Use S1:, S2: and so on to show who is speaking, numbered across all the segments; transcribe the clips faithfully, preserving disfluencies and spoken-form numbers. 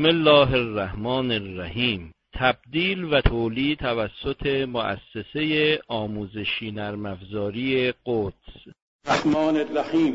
S1: بسم الله الرحمن الرحیم. تبدیل و تولید توسط مؤسسه آموزشی نرم افزاری قدس.
S2: الرحمن الرحیم.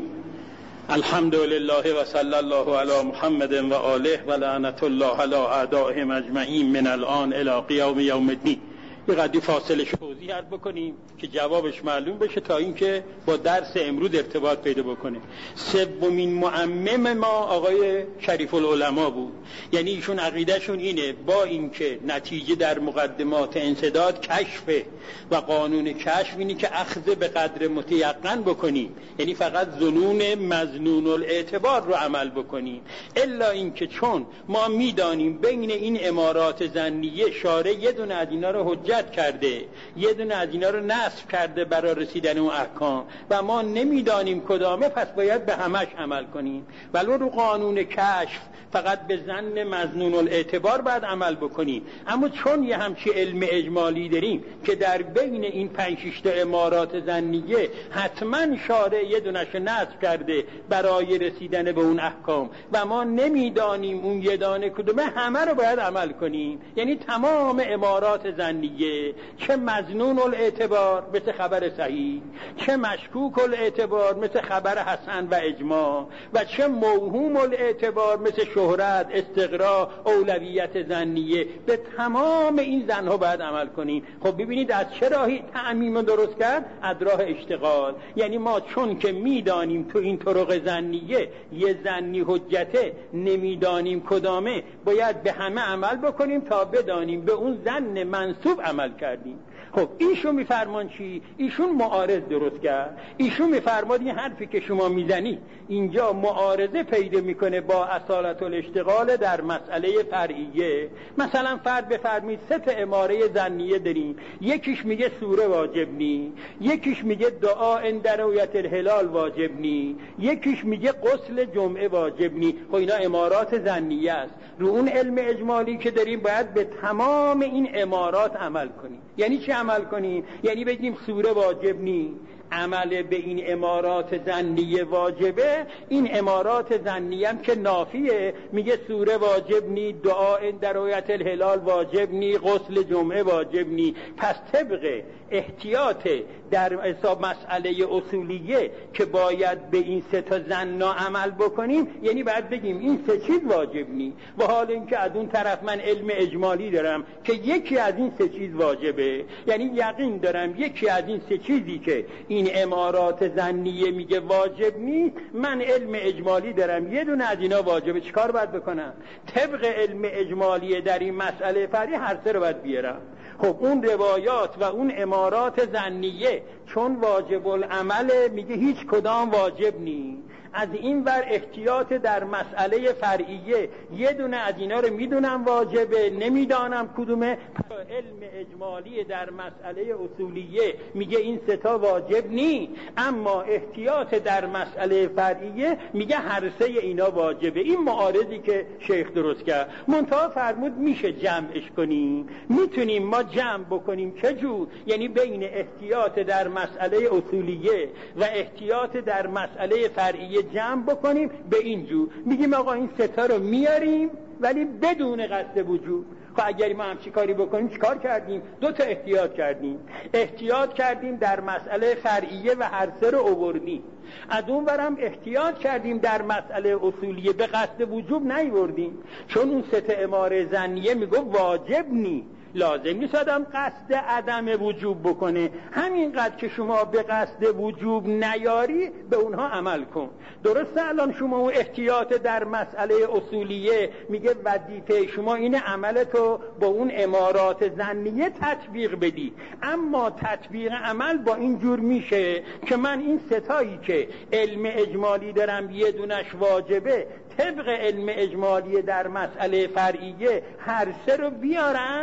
S2: الحمد لله و صلی الله علی محمد و آله و لعنت الله علی اعدائهم اجمعین من الان الی قیام یوم الدین. یه قدری فاصله توضیح عرض بکنیم که جوابش معلوم بشه تا اینکه با درس امروز ارتباط پیدا بکنه. سومین معمم ما آقای شریف العلماء بود، یعنی ایشون عقیدهشون اینه با اینکه نتیجه در مقدمات انسداد کشفه و قانون کشف اینه که اخذ به قدر متیقن بکنیم، یعنی فقط ظنون مظنون الاعتبار رو عمل بکنیم، الا اینکه چون ما میدانیم بین این امارات ظنیه شارع یه دونه از اینا رو حجت کرده، یه دونه از اینا رو نصب کرده برای رسیدن اون احکام و ما نمیدانیم کدامه، پس باید به همش عمل کنیم. ولو رو قانون کشف فقط به ظن مظنون الاعتبار باید عمل بکنیم، اما چون یه همچی علم اجمالی داریم که در بین این پنج شش تا امارات ظنیه حتما شارع یه دونش نصب کرده برای رسیدن به اون احکام و ما نمیدانیم اون یه دانه کدومه، همه رو باید عمل کنیم. یعنی تمام امارات ظنیه، چه مظنون الاعتبار مثل خبر صحیح، چه مشکوک الاعتبار مثل خبر حسن و اجماع، و چه موهوم الاعتبار مثل شهرت، استقرا، اولویت ظنیه، به تمام این ظنها باید عمل کنیم. خب ببینید از چه راهی تعمیم درست کرد؟ از راه اشتغال. یعنی ما چون که میدانیم تو این طرق ظنیه یه ظنی حجته، نمیدانیم کدامه، باید به همه عمل بکنیم تا بدانیم به اون ظن منسوب عمل کردیم. خب ایشون میفرمان چی؟ ایشون معارض درست کرد. ایشون میفرماد این حرفی که شما میزنی اینجا معارضه پیدا میکنه با اصالت الاشتغال در مسئله فرعیه. مثلا فرض بفرمایید سه تا اماره ظنیه داریم، یکیش میگه سوره واجب نی، یکیش میگه دعا عند رؤیت الهلال واجب نی، یکیش میگه غسل جمعه واجب نی. خب اینا امارات ظنیه است. رو اون علم اجمالی که داریم باید به تمام این امارات عمل کنیم. یعنی چی عمل کنیم؟ یعنی بگیم سوره واجب نی، عمل به این امارات ظنیه واجبه. این امارات ظنیه هم که نافیه، میگه سوره واجب نی، دعا عند رؤیت الهلال واجب نی، غسل جمعه واجب نی. پس طبق احتیاط در حساب مسئله اصولیه که باید به این سه تا ظنا عمل بکنیم، یعنی باید بگیم این سه چیز واجب نی، و حال اینکه از اون طرف من علم اجمالی دارم که یکی از این سه چیز واجبه، یعنی یقین دارم یکی از این سه چیزی که این امارات ظنیه میگه واجب نیست، من علم اجمالی دارم یه دونه از اینا واجبه. چیکار باید بکنم؟ طبق علم اجمالی در این مسئله فرعی هر سه رو باید بیارم. خب اون روایات و اون امارات ظنیه چون واجب العمل میگه هیچ کدام واجب نیست، از این ور احتیاط در مسئله فرعیه یه دونه از اینا رو میدونم واجبه، نمیدانم کدومه. علم اجمالی در مسئله اصولیه میگه این ستا واجب نی، اما احتیاط در مسئله فرعیه میگه هر سه اینا واجبه. این معارضی که شیخ درست کرد. منتها فرمود میشه جمعش کنیم، میتونیم ما جمع بکنیم. چجور؟ یعنی بین احتیاط در مسئله اصولیه و احتیاط در مسئله فرعیه جمع بکنیم. به این جور میگیم آقا این ستا رو میاریم ولی بدون قصد وجود. خب اگر ما هم چی کاری بکنیم؟ چی کار کردیم؟ دو تا احتیاط کردیم. احتیاط کردیم در مسئله فرعیه و هر سه رو آوردیم. از اون ورم احتیاط کردیم در مسئله اصولیه، به قصد وجوب نیوردیم، چون اون سه تا اماره ظنیه میگه واجب نی، لازم نیست آدم قصد عدم وجوب بکنه. همینقدر که شما به قصد وجوب نیاری به اونها عمل کن. درسته الان شما اون احتیاط در مسئله اصولیه میگه وظیفه شما این عملتو با اون امارات ظنیه تطبیق بدی، اما تطبیق عمل با این جور میشه که من این ستایی که علم اجمالی دارم یه دونش واجبه، طبق علم اجمالی در مسئله فرعیه هر سه رو بیارم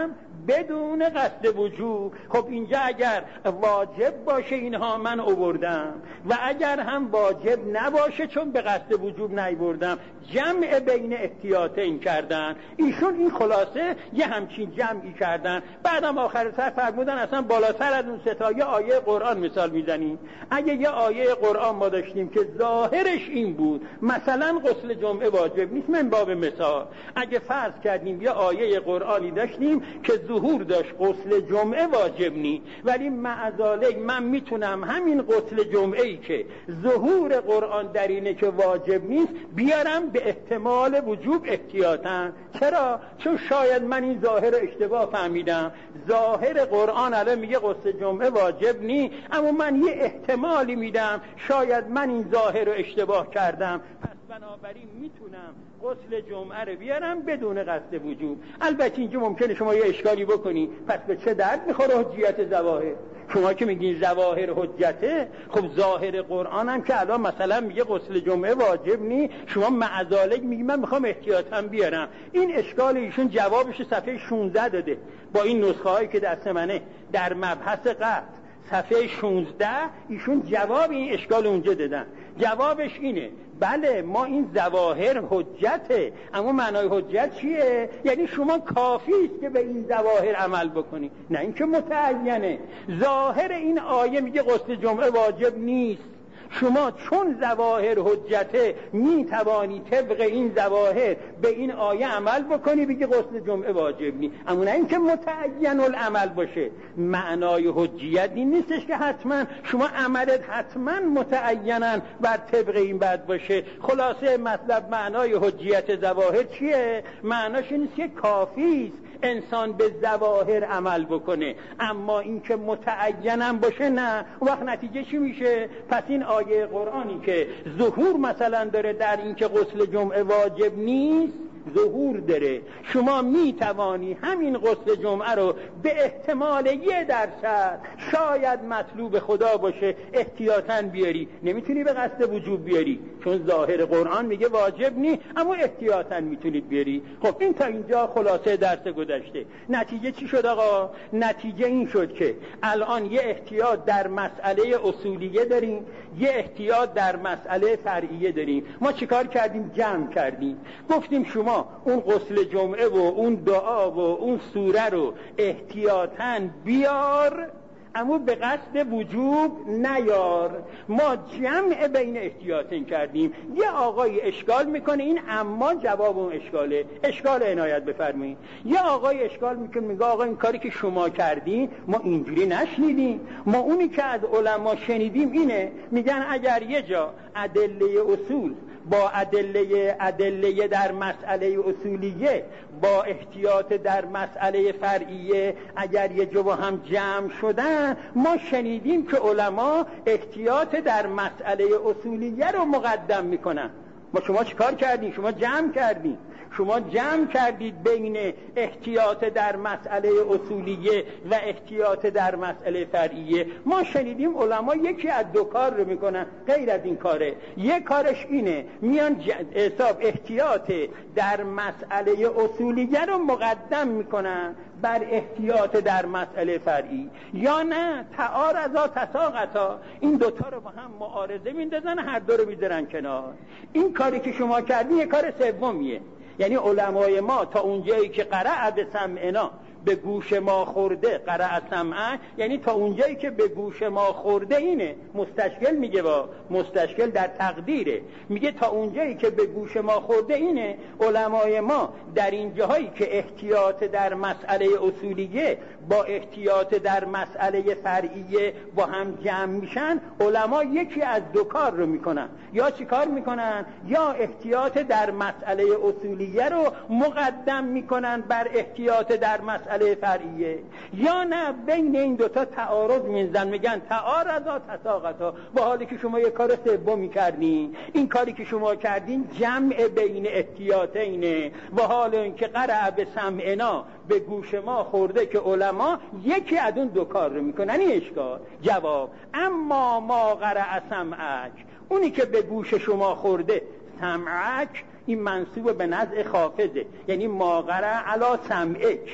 S2: بدون قصد وجوب. خب اینجا اگر واجب باشه اینها من آوردم و اگر هم واجب نباشه چون به قصد وجوب نیاوردم، جمع بین احتیاطین کردن. ایشون این خلاصه یه همچین جمعی کردن. بعدم آخر سر فرمودن اصلا بالاتر از اون سه تا یه آیه قرآن مثال میزنیم. اگه یه آیه قرآن ما داشتیم که ظاهرش این بود مثلا غسل جمعه واجب نیست، من باب مثال اگه فرض کردیم یه آیه قرآنی داشتیم که ظهور داشت غسل جمعه واجب نیست، ولی معذالک من میتونم همین غسل جمعه ای که ظهور قرآن در اینه که واجب نیست بیارم به احتمال وجوب احتیاطاً. چرا؟ چون شاید من این ظاهر رو اشتباه فهمیدم، ظاهر قرآن الان میگه غسل جمعه واجب نیست، اما من یه احتمالی میدم شاید من این ظاهر رو اشتباه کردم، پس بنابراین میتونم غسل جمعه رو بیارم بدون قصد وجوب. البته اینجا ممکنه شما یه اشکالی بکنی، پس به چه درد میخوره حجیت ظواهر؟ شما که میگین ظواهر حجته، خب ظاهر قرآن هم که الان مثلا میگه غسل جمعه واجب نی، شما معذالک میگی من میخوام احتیاطاً بیارم. این اشکال ایشون جوابش صفحه شانزده داده با این نسخه هایی که دست منه در مبحث قطع صفحه شانزده ایشون جواب این اشکال اونجا دادن. جوابش اینه بله ما این ظواهر حجته، اما معنای حجت چیه؟ یعنی شما کافی است که به این ظواهر عمل بکنی، نه اینکه متعینه. ظاهر این آیه میگه غسل جمعه واجب نیست، شما چون ظواهر حجته می توانی طبق این ظواهر به این آیه عمل بکنی بگی غسل جمعه واجب نیست، اما نه اینکه متعین العمل باشه. معنای حجیت این نیستش که حتما شما عملت حتما متعینا بر طبق این بد باشه. خلاصه مطلب معنای حجیت ظواهر چیه؟ معناش این نیست که کافی است انسان به ظواهر عمل بکنه، اما اینکه متعینم باشه نه. وقت نتیجه چی میشه؟ پس این آیه قرآنی که ظهور مثلا داره در اینکه غسل جمعه واجب نیست، ظهور داره، شما می توانی همین غسل جمعه رو به احتمال یه درصد شاید مطلوب خدا باشه احتیاطاً بیاری، نمیتونی به قصد وجوب بیاری چون ظاهر قرآن میگه واجب نی، اما احتیاطاً میتونید بیاری. خب این تا اینجا خلاصه درس گذشته. نتیجه چی شد آقا؟ نتیجه این شد که الان یه احتیاط در مسئله اصولیه داریم، یه احتیاط در مسئله فرعیه داریم. ما چیکار کردیم؟ جمع کردیم. گفتیم شما اون غسل جمعه و اون دعا و اون سوره رو احتیاطاً بیار اما به قصد وجوب نیار. ما جمع بین احتیاطین کردیم. یه آقای اشکال میکنه، این اما جواب اون اشکاله، اشکال عنایت بفرمایید. یه آقای اشکال میکنه میگه آقا این کاری که شما کردین ما اینجوری نشنیدیم، ما اونی که از علما شنیدیم اینه. میگن اگر یه جا ادله اصول با ادله ادله در مسئله اصولیه با احتیاط در مسئله فرعیه اگر یه جا با هم جمع شدن، ما شنیدیم که علما احتیاط در مسئله اصولیه رو مقدم میکنن. ما شما چیکار کردین؟ شما جمع کردین، شما جمع کردید بین احتیاط در مسئله اصولیه و احتیاط در مسئله فرعیه. ما شنیدیم علما یکی از دو کار رو میکنن غیر از این کاره. یک کارش اینه میان حساب احتیاط در مسئله اصولیه رو مقدم میکنن بر احتیاط در مسئله فرعی، یا نه تعارضا تساقطا، این دوتا رو با هم معارضه میندازن، هر دو رو میذارن کنار. این کاری که شما کردین یک کار سومیه، یعنی علمای ما تا اونجایی که قرأ به سمعنا به گوش ما خورده، قرأ سمعا یعنی تا اونجایی که به گوش ما خورده، اینه مستشکل میگه با مستشکل در تقدیره، میگه تا اونجایی که به گوش ما خورده اینه. علمای ما در این جاهایی که احتیاط در مسئله اصولیه با احتیاط در مسئله فرعیه با هم جمع میشن، علما یکی از دو کار رو میکنن. یا چی کار میکنن؟ یا احتیاط در مسئله اصولیه رو مقدم میکنن بر احتیاط در مسئله فرعیه، یا نه بین این دوتا تعارض میزنن، میگن تعارضا تساقطا، با حالی که شما یک کار سومی کردین. این کاری که شما کردین جمع بین احتیاطینه، و حال اینکه قرأ به سمعنا به گوش ما خورده که علما یکی از اون دو کار رو میکنن. این اشکال. جواب اما ما قرأ سمعک، اونی که به گوش شما خورده، سمعک این منصوب به نزع خافضه، یعنی ما قرأ علی سمعک،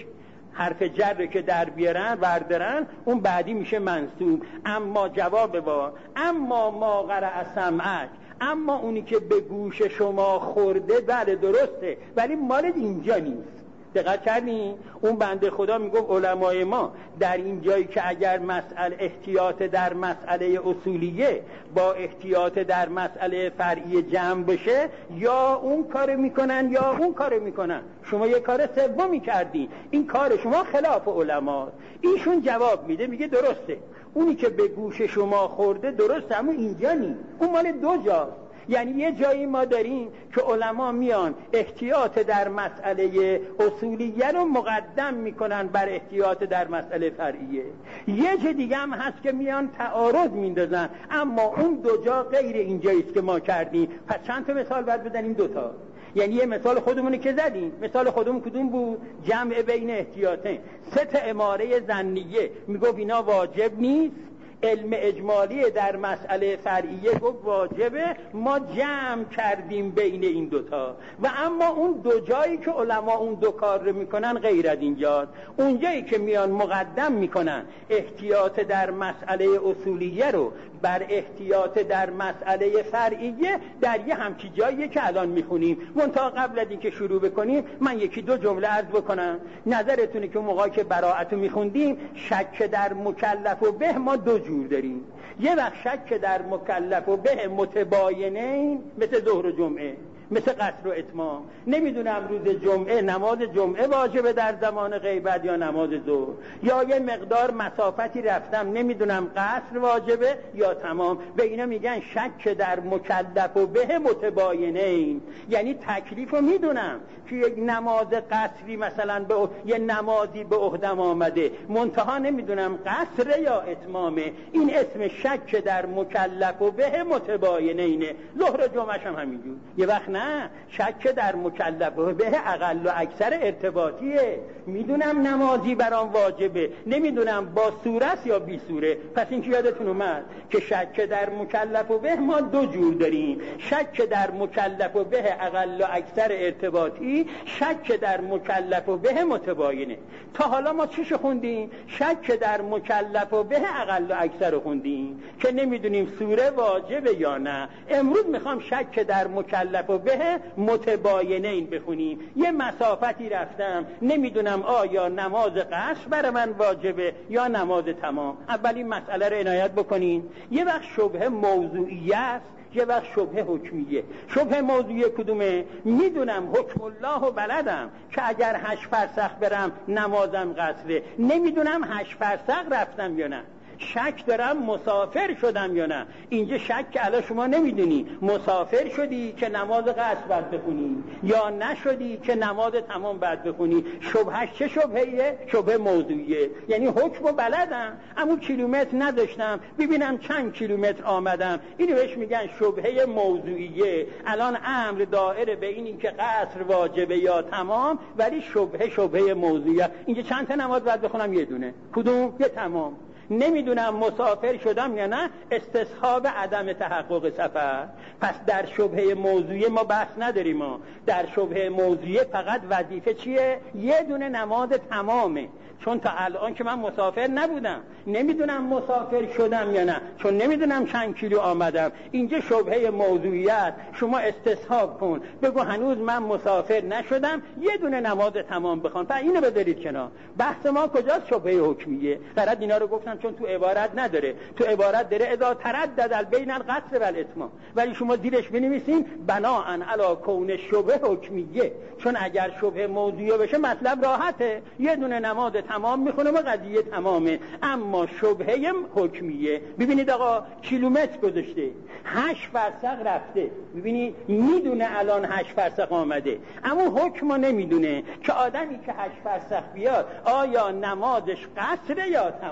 S2: حرف جر که در بیارن بردارن اون بعدی میشه منصوب. اما جواب با اما ما قرأ سمعک، اما اونی که به گوش شما خورده بله درسته ولی مال اینجا نیست. دقت کردین؟ اون بنده خدا میگفت علمای ما در این جایی که اگر مسئله احتیاط در مسئله اصولیه با احتیاط در مسئله فرعی جمع بشه یا اون کار میکنن یا اون کار میکنن. شما یه کار سومی کردین، این کار شما خلاف علماست. ایشون جواب میده میگه درسته اونی که به گوش شما خورده درسته اما اینجا نیست، اون مال دو جاست. یعنی یه جایی ما داریم که علما میان احتیاط در مسئله اصولیه رو مقدم میکنن بر احتیاط در مسئله فرعیه. یه جا دیگه هم هست که میان تعارض میندازن اما اون دو جا غیر اینجاییست که ما کردیم. پس چند تا مثال باید بزنیم؟ دوتا. یعنی یه مثال خودمونی که زدیم، مثال خودمون کدوم بود؟ جمع بین احتیاطین. سه تا اماره ظنیه میگفت اینا واجب نیست، علم اجمالی در مسئله فرعیه گفت واجبه، ما جمع کردیم بین این دوتا. و اما اون دو جایی که علما اون دو کار رو میکنن غیر از اینجاست. اون جایی که میان مقدم میکنن احتیاط در مسئله اصولیه رو بر احتیاط در مسئله فرعیه در یه همچی جاییه که الان میخونیم. منتها قبل از اینکه شروع بکنیم من یکی دو جمله عرض بکنم. نظرتونه که موقعی که براءت رو میخوندیم شک در مکلف و به ما دو جور داریم. یه وقت شک در مکلف و به متباینین مثل ظهر و جمعه، مثل قصر و اتمام. نمیدونم روز جمعه نماز جمعه واجبه در زمان غیبت یا نماز ظهر، یا یه مقدار مسافتی رفتم نمیدونم قصر واجبه یا تمام. به اینا میگن شک در مکلف و به متباینین. یعنی تکلیف رو میدونم که یک نماز قصری مثلا به یه نمازی به عهدم آمده، منتها نمیدونم قصر یا اتمامه. این اسم شک در مکلف و به متباینینه. ظهر و جمعه هم همینجور. یه وقت نه شک در مکلف و به اقل و اکثر ارتباطیه. میدونم نمازی برام واجبه، نمیدونم با سوره یا بی سوره. پس این که یادتون اومد که شک در مکلف و به ما دو جور داریم. شک در مکلف و به اقل و اکثر ارتباطی، شک در مکلف و به متباینه. تا حالا ما چیشو خوندیم؟ شک در مکلف و به اقل و اکثر خوندیم که نمیدونیم سوره واجبه یا نه. امروز میخوام شک در مکلف و به متباینین بخونیم. یه مسافتی رفتم نمیدونم آیا نماز قصر برای من واجبه یا نماز تمام. اولین مسئله رو عنایت بکنین. یه وقت شبهه موضوعیه است، یه وقت شبهه حکمیه. شبهه موضوعی کدومه؟ میدونم حکم الله و بلدم که اگر هشت فرسخ برم نمازم قصره، نمیدونم هشت فرسخ رفتم یا نه. شک دارم مسافر شدم یا نه. اینجا شک که الان شما نمیدونی مسافر شدی که نماز قصر باید بخونی یا نشدی که نماز تمام باید بخونی. شبهش چه شبهیه؟ شبه موضوعیه. یعنی حکم و بلدم اما کیلومتر نداشتم ببینم چند کیلومتر آمدم. اینو بهش میگن شبهه موضوعیه. الان امر دائره به این که قصر واجبه یا تمام، ولی شبهه شبهه موضوعیه. اینجا چند تا نماز باید بخونم؟ یه دونه. کدوم؟ یه تمام. نمیدونم مسافر شدم یا نه، استصحاب عدم تحقق سفر. پس در شبهه موضوعی ما بحث نداریم. ما در شبهه موضوعی فقط وظیفه چیه؟ یه دونه نماز تمامه. چون تا الان که من مسافر نبودم نمیدونم مسافر شدم یا نه، چون نمیدونم چند کیلو آمدم. اینجا شبهه موضوعیت. شما استصحاب کن بگو هنوز من مسافر نشدم، یه دونه نماز تمام بخوان. پس اینو بذارید کنار. بحث ما کجاست؟ شبهه حکمیه. فقط اینا رو گفتم چون تو عبارت نداره. تو عبارت داره اذا تردد بین القصر و الاتمام، ولی شما زیرش بنویسین بناء علی کون شبهه حکمیه. چون اگر شبهه موضوعی بشه مطلب راحته، یه دونه نماز تمام میخونه و قضیه تمامه. اما شبهه حکمیه. ببینید آقا کیلومتر گذاشته، هشت فرسخ رفته، ببینید میدونه الان هشت فرسخ آمده، اما حکم نمیدونه که آدمی که هشت فرسخ بیاد آیا نمازش قصره یا تمام.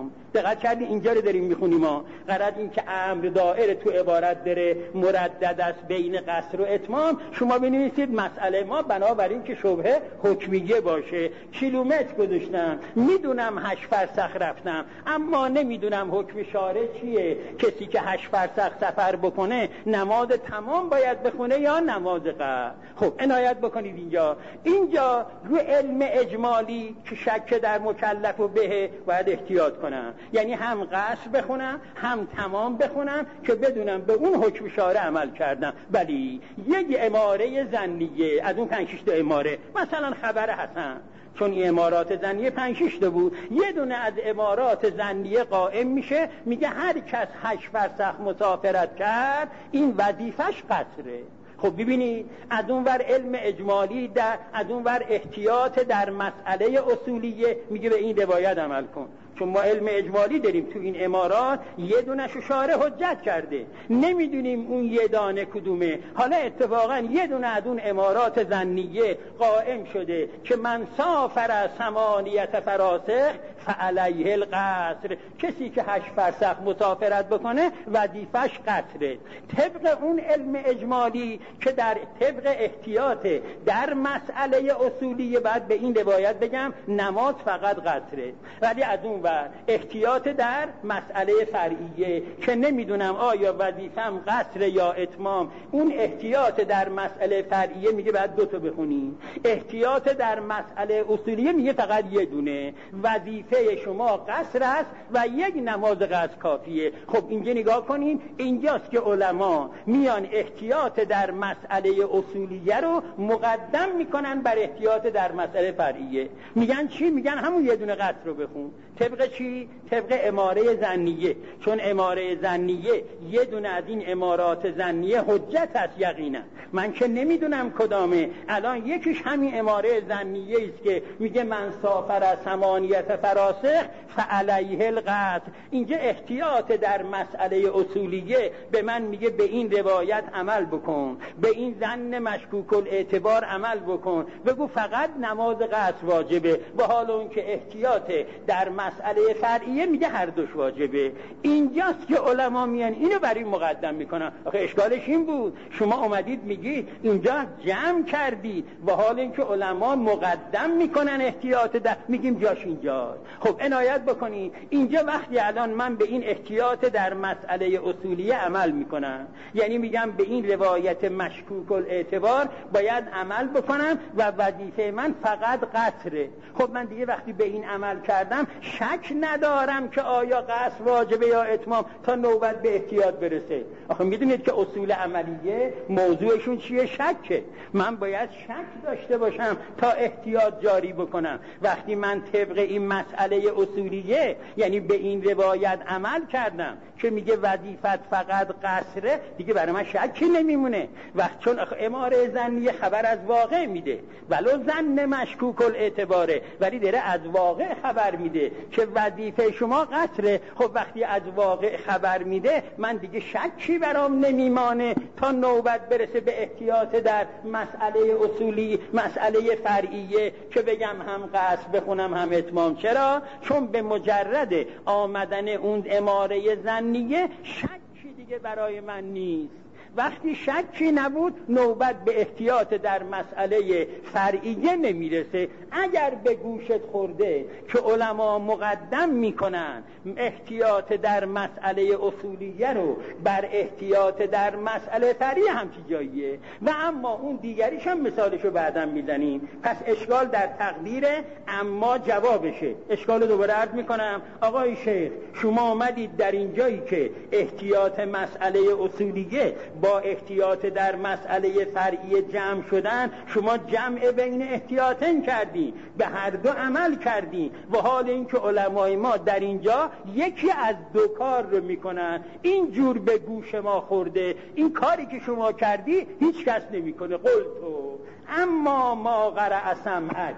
S2: اتمام. دقت کردی اینجا رو داریم میخونیم ما، قرار این که امر دائره تو عبارت داره مردد است بین قصر و اتمام. شما بنویسید مسئله ما بنابراین که شبهه حکمیه باشه. کیلومتر گذاشتم، میدونم هشت فرسخ رفتم، اما نمیدونم حکم شارع چیه. کسی که هشت فرسخ سفر بکنه نماز تمام باید بخونه یا نماز قصر؟ خب عنایت بکنید اینجا اینجا رو علم اجمالی که شک در مکلف و به باید احتیاط کنم، یعنی هم قصر بخونم هم تمام بخونم که بدونم به اون حکم شارع عمل کردم. ولی یک اماره ظنیه از اون پنج شش تا اماره، مثلا خبر حسن، چون این امارات ظنیه پنج شش تا بود، یه دونه از امارات ظنیه قائم میشه، میگه هر کس هشت فرسخ مسافرت کرد این وظیفش قصره. خب ببینید از اون ور علم اجمالی در از اون ور احتیاط در مسئله اصولیه میگه به این روایت عمل کن. چون ما علم اجمالی داریم تو این امارات یه دونه‌شو شارع حجت کرده، نمیدونیم اون یه دانه کدومه. حالا اتفاقا یه دونه از اون امارات ظنیه قائم شده که من سافر ثمانیت فراسخ فعلیه القصر، کسی که هشت فرسخ مسافرت بکنه وظیفش قصره. طبق اون علم اجمالی که در طبق احتیاط در مسئله اصولیه بعد به این روایت بگم نماز فقط قصره. ولی از اون و احتیاط در مسئله فرعیه که نمیدونم آیا وظیفم قصر یا اتمام، اون احتیاط در مسئله فرعیه میگه بعد دو تا بخونی. احتیاط در مسئله اصولیه میگه فقط یه دونه، وظیفه شما قصر است و یک نماز قصر کافیه. خب اینجا نگاه کنین، اینجاست که علما میان احتیاط در مسئله اصولیه رو مقدم میکنن بر احتیاط در مسئله فرعیه. میگن چی؟ میگن همون یه دونه قصر رو بخون. طبق چی؟ طبق اماره ظنیه، چون اماره ظنیه یه دونه از این امارات ظنیه حجت است یقینا. من که نمیدونم کدامه، الان یکیش همین اماره ظنیه است که میگه من سافر از ثمانیت فراسخ فعلیه القصر. اینجا احتیاط در مسئله اصولیه به من میگه به این روایت عمل بکن، به این ظن مشکوک الاعتبار عمل بکن، بگو فقط نماز قصر واجبه، به حال اون که احتیاط در مسئله فرعیه میگه هر دوش واجبه. اینجاست که علما میان اینو برای مقدم میکنن. آخه اشکالش این بود شما اومدید میگید اینجا جمع کردید، و حال اینکه علما مقدم میکنن احتیاط در، میگیم جاش اینجاست. خب عنایت بکنید اینجا وقتی الان من به این احتیاط در مسئله اصولیه عمل میکنم، یعنی میگم به این روایت مشکوک الاعتبار باید عمل بکنم و وظیفه من فقط قصره. خب من دیگه وقتی به این عمل کردم شک ندارم که آیا قصر واجبه یا اتمام تا نوبت به احتیاط برسه. آخه میدونید که اصول عملیه موضوعشون چیه؟ شکه. من باید شک داشته باشم تا احتیاط جاری بکنم. وقتی من طبق این مسئله اصولیه یعنی به این روایت عمل کردم که میگه وظیفت فقط قصره، دیگه برای من شکی نمیمونه. وقت چون اماره ظنیه خبر از واقع میده، ولو ظن مشکوک الاعتباره، ولی داره از واقع خبر میده که وظیفه شما قصره. خب وقتی از واقع خبر میده من دیگه شکی برام نمیمانه تا نوبت برسه به احتیاط در مسئله اصولی، مسئله فرعیه که بگم هم قصر بخونم هم اتمام. چرا؟ چون به مجرد آمدن اون اماره ظنیه شکی دیگه برای من نیست. وقتی شکی نبود نوبت به احتیاط در مسئله فرعیه نمیرسه. اگر به گوشت خورده که علما مقدم میکنن احتیاط در مسئله اصولیه رو بر احتیاط در مسئله فرعیه همچی جاییه، و اما اون دیگریش هم مثالشو بعدم میزنیم. پس اشکال در تقدیره، اما جوابشه. اشکال رو دوباره عرض میکنم. آقای شیخ شما آمدید در این جایی که احتیاط مسئله اصولیه با احتیاط در مسئله فرعی جمع شدن، شما جمع بین احتیاطین کردی، به هر دو عمل کردی، و حال اینکه علمای ما در اینجا یکی از دو کار رو میکنن. این جور به گوش ما خورده، این کاری که شما کردی هیچ کس نمیکنه. قلتو اما ما قرأ سمعک،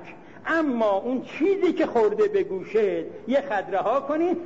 S2: اما اون چیزی که خورده به گوشت یه خدره ها کنید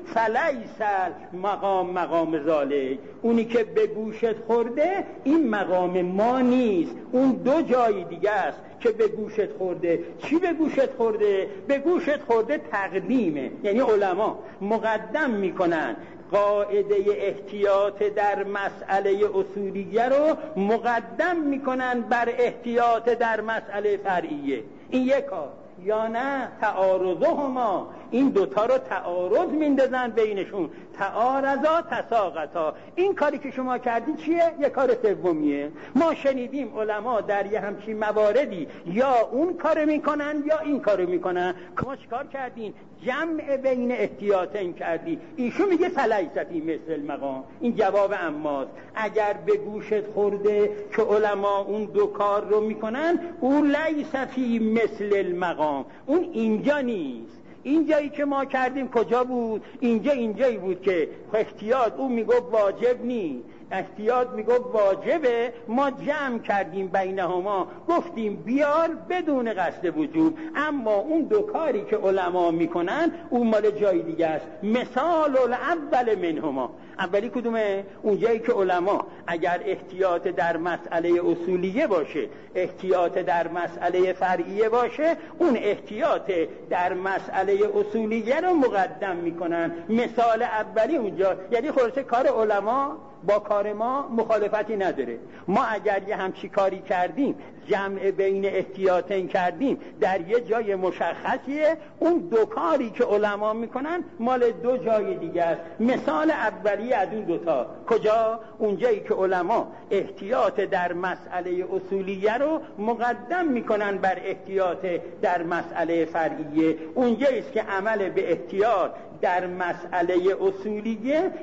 S2: فلیسل مقام مقام ذالک، اونی که به گوشت خورده این مقام ما نیست، اون دو جای دیگه است که به گوشت خورده. چی به گوشت خورده؟ به گوشت خورده تقدیمه، یعنی علما مقدم میکنن قاعده احتیاط در مسئله اصولیه رو مقدم میکنن بر احتیاط در مسئله فرعیه. این یک کار، یا نه تعارضهما، این دوتا رو تعارض میندازن بینشون، تعارضا تساقطا. این کاری که شما کردین چیه؟ یک کار سومیه. ما شنیدیم علما در یه همچین مواردی یا اون کار میکنن یا این کارو میکنن. شما چیکار کردین؟ جمع بین احتیاطین کردی. ایشون میگه فلیستی مثل المقام. این جواب اماست. اگر به گوشت خورده که علما اون دو کار رو میکنن، اون لیستی مثل المقام، اون اینجا نیست. اینجایی که ما کردیم کجا بود؟ اینجا اینجایی بود که احتیاط اون میگفت واجب نی، احتیاط میگفت واجبه، ما جمع کردیم بینهما، گفتیم بیار بدون قصد وجوب. اما اون دو کاری که علما میکنن اون مال جای دیگه است. مثال الاول منهما، اولی کدومه؟ اون جایی که علما اگر احتیاط در مسئله اصولیه باشه، احتیاط در مسئله فرعیه باشه، اون احتیاط در مسئله اصولیه رو مقدم میکنن. مثال اولی اونجا، یعنی خلاصه کار علما با کار ما مخالفتی نداره. ما اگر یه همچی کاری کردیم، جمع بین احتیاطین کردیم در یه جای مشخصیه، اون دو کاری که علما میکنن مال دو جای دیگه است. مثال اولی از اون دوتا کجا؟ اون جایی که علما احتیاط در مسئله اصولیه رو مقدم میکنن بر احتیاط در مسئله فرعیه. اونجاییست که عمل به احتیاط در مسئله اصولیه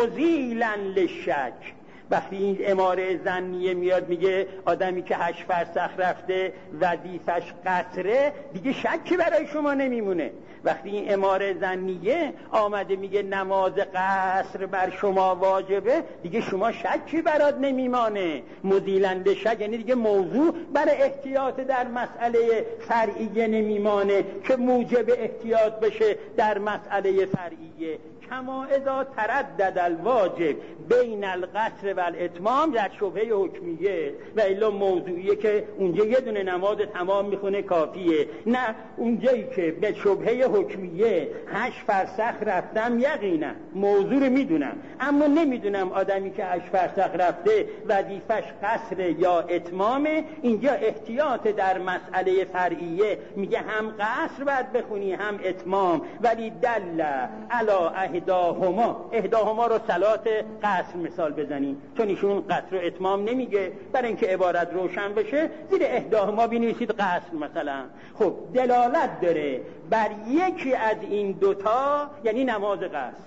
S2: مزیلن لشک. وقتی این اماره ظنیه میاد میگه آدمی که هشت فرسخ رفته وظیفش قصره، دیگه شکی برای شما نمیمونه. وقتی این اماره ظنیه آمده میگه نماز قصر بر شما واجبه، دیگه شما شکی برات نمیمانه. مزیلنده شک یعنی دیگه موضوع برای احتیاط در مسئله فرعیه نمیمانه که موجب احتیاط بشه در مسئله فرعیه. کما اذا تردد الواجب بین القصر و الاتمام در شبهه حکمیه، و الا موضوعیه که اونجا یه دونه نماز تمام میخونه کافیه. نه، اونجایی که به شبهه حکمیه هشت فرسخ رفتم، یقینا موضوع رو میدونم، اما نمیدونم آدمی که هشت فرسخ رفته وظیفش قصر یا اتمامه. اینجا احتیاط در مسئله فرعیه میگه هم قصر باید بخونی هم اتمام، ولی دل علی احداهما، احداهما رو صلات قصر مثال بزنیم، چون ایشون قصر و اتمام نمیگه. برای اینکه عبارت روشن بشه زیر احداهما بنویسید قصر مثلا. خب دلالت داره بر یکی از این دوتا، یعنی نماز قصر.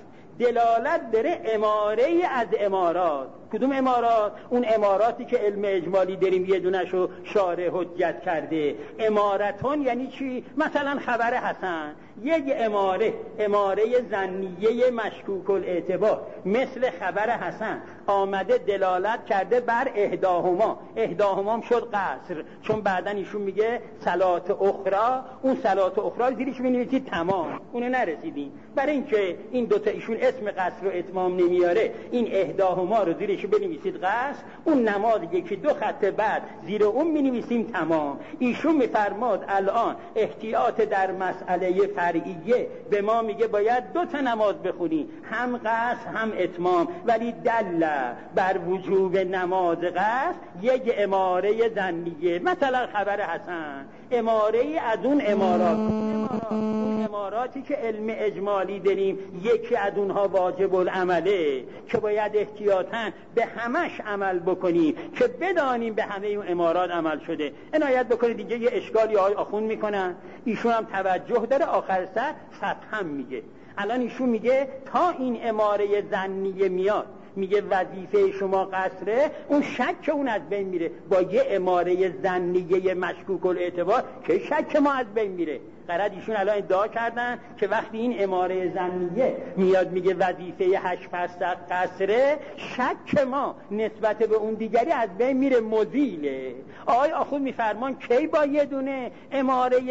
S2: دلالت داره اماره از امارات. کدوم امارات؟ اون اماراتی که علم اجمالی داریم یه دونشو شارع حجت کرده. امارتون یعنی چی؟ مثلا خبر حسن، یک اماره، اماره ظنیه مشکوک الاعتبار مثل خبر حسن آمده دلالت کرده بر احداهما. احداهما شد قصر، چون بعدن ایشون میگه صلات اخرى، اون صلات اخرى زیرش می‌نویسید تمام، اونو نرسیدیم. برای اینکه این دوتا ایشون اسم قصر و اتمام نمیاره، این احداهما رو زیرش بنویسید قصر، اون نماز یکی دو خط بعد زیر اون می‌نویسیم تمام. ایشون میفرماد الان احتیاط در مسئله فرعیه به ما میگه باید دو تا نماز بخونی، هم قصر هم اتمام، ولی دل بر وجوب نماز قصر یک اماره ظنیه، مثلا خبر حسن، اماره از اون امارات. امارات اون اماراتی که علم اجمالی داریم، یکی از اونها واجب العمله که باید احتیاطاً به همش عمل بکنیم که بدانیم به همه اون امارات عمل شده. عنایت بکنید دیگه یه اشکالی های آخون میکنن، ایشون هم توجه داره، آخر سر فتح هم میگه. الان ایشون میگه تا این اماره ظنیه میاد، میگه وظیفه شما قصره، اون شک اون از بین میره با یه اماره ظنیه مشکوک الاعتبار که شک ما از بین میره. قرار ایشون الان ادعا کردن که وقتی این اماره ظنیه میاد میگه وظیفه هشت فرسخ قصره، شک ما نسبت به اون دیگری از بین میره، مزیله. آقای آخوند میفرمان کی با یه دونه اماره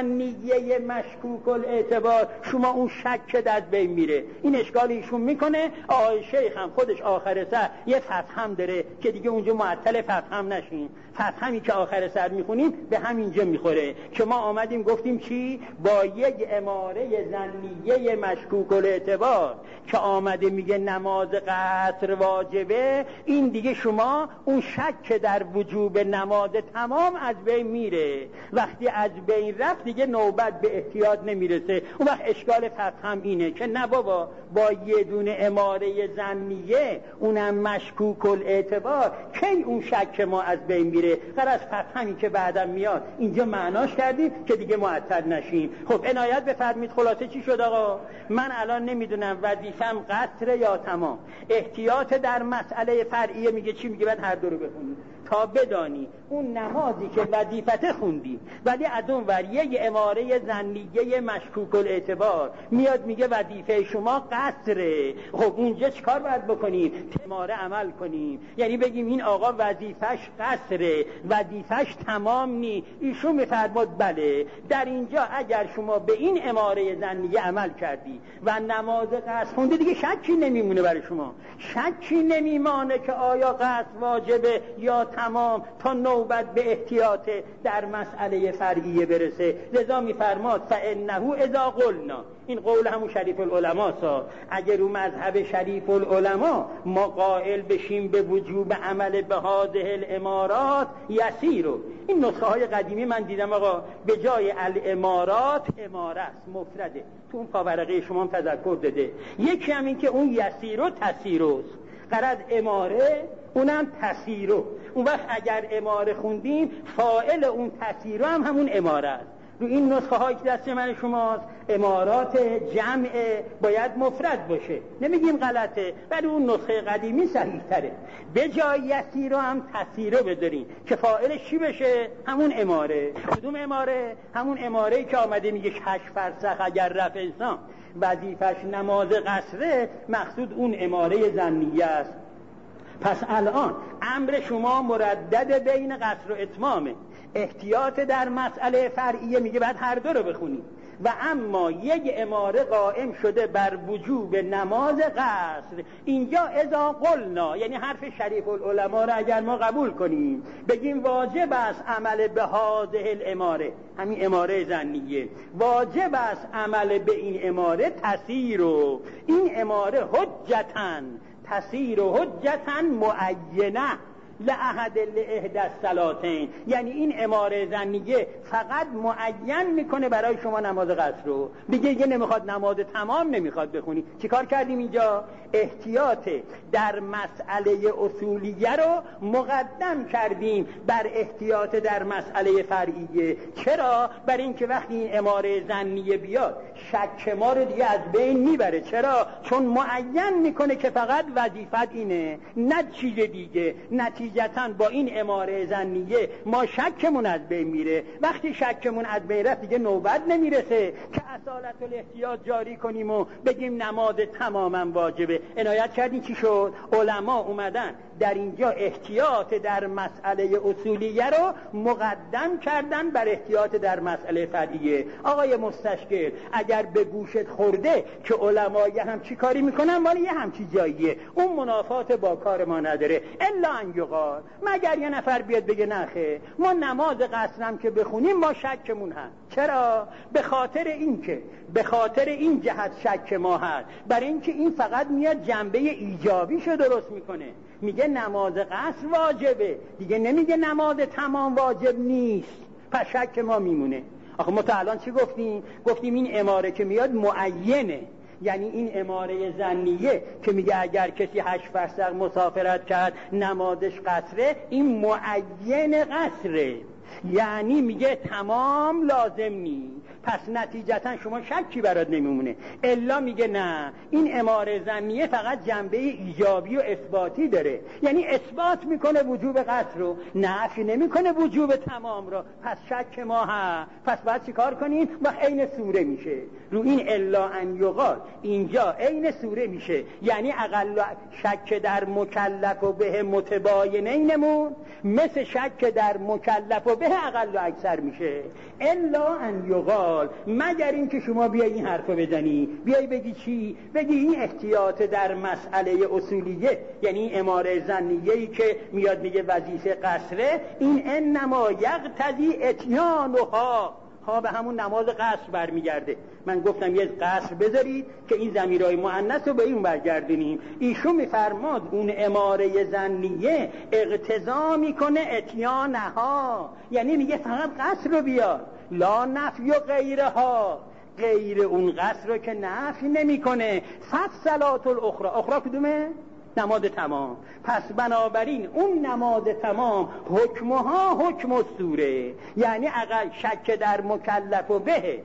S2: ظنیه مشکوک الاعتبار شما اون شک از بین میره؟ این اشکال ایشون میکنه. آقای شیخ هم خودش آخر سر یه فتحم داره که دیگه اونجا معطل فتحم نشین. فتحمی که آخر سر میخونیم به همینجا میخوره که ما آمدیم گفتیم چی؟ با یک اماره ظنیه مشکوک الاعتبار که آمده میگه نماز قصر واجبه، این دیگه شما اون شک در وجوب نماز تمام از بین میره. وقتی از بین رفت دیگه نوبت به احتیاط نمیرسه. اون وقت اشکال فتحم اینه که نه بابا، با یه دونه اماره ظنیه اونم مشکوک الاعتبار کی اون شک ما از بین میره؟ قرار از فتحمی که بعدم میاد اینجا معناش کردیم که دیگه معطل نشیم. خب عنایت بفرمید خلاصه چی شد آقا؟ من الان نمیدونم وظیفم قصر یا تمام. احتیاط در مسئله فرعیه میگه چی؟ میگه بعد هر دو رو بخونی تا بدانی اون نمازی که وظیفت خوندی ولی از اون ور یک اماره ظنیه مشکوک الاعتبار میاد میگه وظیفه شما قصره. خب اونجا چیکار باید بکنیم؟ اماره عمل کنیم، یعنی بگیم این آقا وظیفش قصره، وظیفش تمام نی. ایشون میفرماد بله، در اینجا اگر شما به این اماره ظنیه عمل کردی و نماز قصر خوندی دیگه شکی نمیمونه برای شما، شکی نمیمانه که آیا قصر واجبه یا تمام تا نوبت به احتیاط در مسئله فرعیه برسه. لذا میفرماد فانه اذا قلنا، این قول همون شریف العلماء سا، اگر رو مذهب شریف العلماء ما قائل بشیم به وجوب عمل به هذه الامارات یسیرو. این نسخه های قدیمی من دیدم آقا به جای الامارات اماره است، مفرده. تو اون پاورقه شما هم تذکر داده. یکی هم این که اون یسیرو تسیروست، قرد اماره اونم تسیرو. اون وقت اگر اماره خوندیم فاعل اون تسیرو هم همون اماره است. رو این نسخه هایی که دست من شماست امارات جمع باید مفرد باشه، نمیگیم غلطه، ولی اون نسخه قدیمی صحیح تره. به جای یسیرو هم تسیرو بذاریم که فاعلش چی بشه؟ همون اماره. کدوم اماره؟ همون اماره که آمده میگه هشت فرسخ اگر رفت انسان وظیفش نماز قصره، مقصود اون اماره ظنیه است. پس الان امر شما مردد بین قصر و اتمامه. احتیاط در مسئله فرعیه میگه بعد هر دو رو بخونیم، و اما یک اماره قائم شده بر وجوب نماز قصر. اینجا اذا قلنا یعنی حرف شریف العلماء را اگر ما قبول کنیم بگیم واجب است عمل به هذه الاماره، همین اماره ظنیه، واجب است عمل به این اماره تسیر، و این اماره حجتن تسیر و حجتن معینه لأحد الاحدى الصلاتین، یعنی این اماره ظنیه فقط معین میکنه برای شما نماز قصر رو، دیگه دیگه نمیخواد نماز تمام نمیخواد بخونی. چیکار کردیم اینجا؟ احتیاط در مسئله اصولیه رو مقدم کردیم بر احتیاط در مسئله فرعیه. چرا؟ برای اینکه وقتی این اماره ظنیه بیاد شک ما رو دیگه از بین میبره. چرا؟ چون معین میکنه که فقط وظیفت اینه، نه چیز دیگه. نتیجتاً با این اماره ظنیه ما شکمون از بین میره. وقتی شکمون از بین رفت دیگه نوبت نمیرسه که اصالت الاحتیاط جاری کنیم و بگیم نماز تماما واجبه. عنایت کردین چی شد؟ علما اومدن در اینجا احتیاط در مسئله اصولیه رو مقدم کردن بر احتیاط در مسئله فرعیه. آقای مستشکل اگر به گوشت خورده که علما یه همچی کاری میکنن مالی یه همچی جاییه، اون منافات با کار ما نداره الا ان یقال، مگر یه نفر بیاد بگه نخه ما نماز قصرم که بخونیم ما شکمون هست. چرا؟ به خاطر این که به خاطر این جهت شک ما هست، برای اینکه این فقط میاد جنبه ایجابیشو درست میکنه، میگه نماز قصر واجبه، دیگه نمیگه نماز تمام واجب نیست، پس شک ما میمونه. آخه ما تا الان چی گفتیم؟ گفتیم این اماره که میاد معینه، یعنی این اماره ظنیه که میگه اگر کسی هشت فرسخ مسافرت کرد نمازش قصره، این معین قصره. یعنی میگه تمام لازم نی، پس نتیجتا شما شکی برات نمیمونه. الا میگه نه، این اماره ظنیه فقط جنبه ایجابی و اثباتی داره، یعنی اثبات میکنه وجوب قصر رو، نفی نمیکنه وجوب تمام رو. پس شک ما ها، پس باید چیکار کنیم؟ وقت عین سوره میشه. رو این الا ان یقال اینجا عین سوره میشه، یعنی اقل شک در مکلف و به متباینینمون مثل شک در مکلف و به اقل و اکثر میشه. الا ان یقال، مگر این که شما بیای این حرفو بزنی، بیای بگی چی؟ بگی این احتیاط در مسئله اصولیه، یعنی این اماره ظنیه‌ای که میاد میگه وظیفه قصره، این انما یقتضی اتیانها، ها به همون نماز قصر برمیگرده. من گفتم یه قصر بذارید که این ضمیرهای مؤنث رو به این برگردونیم. ایشون میفرماد اون اماره ظنیه اقتضا میکنه اتیانها، یعنی میگه فقط قصر رو بیار، لا نفی و غیرها، غیر اون قصر رو که نفی نمیکنه. فصلات الاخرى، اخرى کدومه؟ نماز تمام. پس بنابراین اون نماز تمام حکمها حکم السوره، یعنی اقل شک در مکلف و به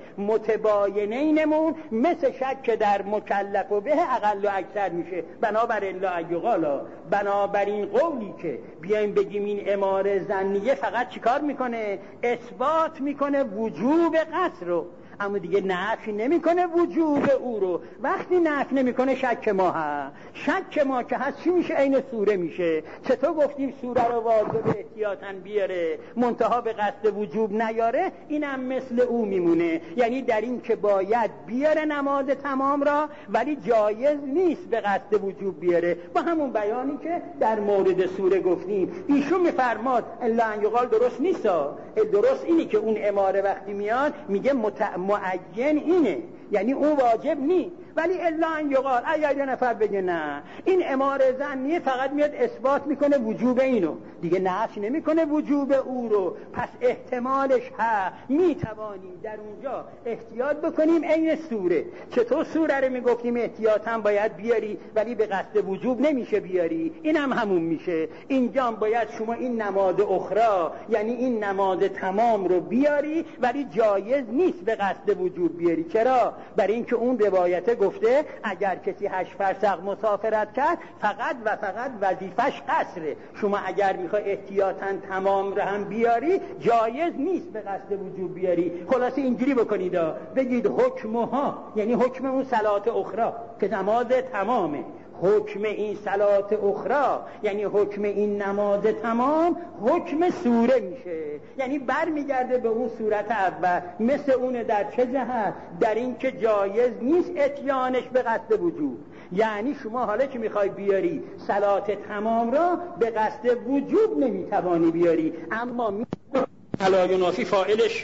S2: متباینینمون مثل شک در مکلف و به اقل و اکثر میشه. بنابر الا ایقالا، بنابراین قولی که بیایم بگیم این اماره ظنیه فقط چیکار میکنه؟ اثبات میکنه وجوب قصر رو، اما دیگه نفی نمیکنه وجوب او رو. وقتی نفی نمیکنه شک ما هست، شک ما که هست چی میشه؟ عین سوره میشه. چطور گفتیم سوره رو واجب احتیاطاً بیاره منتها به قصد وجوب نیاره؟ اینم مثل او میمونه، یعنی در این که باید بیاره نماز تمام را ولی جایز نیست به قصد وجوب بیاره، با همون بیانی که در مورد سوره گفتیم. ایشون میفرماد الا ان یقال درست نیست، درست اینی که اون اماره وقتی میاد میگه مت... معین اینه، یعنی اون واجب نی، ولی الا ان یقال اگر یه نفر بگه نه این اماره ظنیه فقط میاد اثبات میکنه وجوب اینو، دیگه نفی نمیکنه وجوب او رو، پس احتمالش ها میتوانیم در اونجا احتیاط بکنیم عین سوره. چطور سوره رو میگفتیم احتیاطاً باید بیاری ولی به قصد وجوب نمیشه بیاری؟ این هم همون میشه. اینجا باید شما این نماز اخرى یعنی این نماز تمام رو بیاری ولی جایز نیست به قصد وجوب بیاری. چرا؟ برای اینکه اون روایت گفته اگر کسی هشت فرسخ مسافرت کرد فقط و فقط وظیفش قصره. شما اگر میخوای احتیاطاً تمام رو هم بیاری جایز نیست به قصد وجوب بیاری. خلاصه اینجوری بکنید، بگید حکمها، یعنی حکم اون صلات اخرى که نماز تمامه، حکم این صلات اخرى یعنی حکم این نماز تمام حکم سوره میشه، یعنی برمیگرده به اون صورت اول. مثل اونه در چه جهت؟ در این که جایز نیست اتیانش به قصد وجوب، یعنی شما حالا که میخوای بیاری صلات تمام را به قصد وجوب نمیتوانی بیاری، اما می لا ینافی فاعلش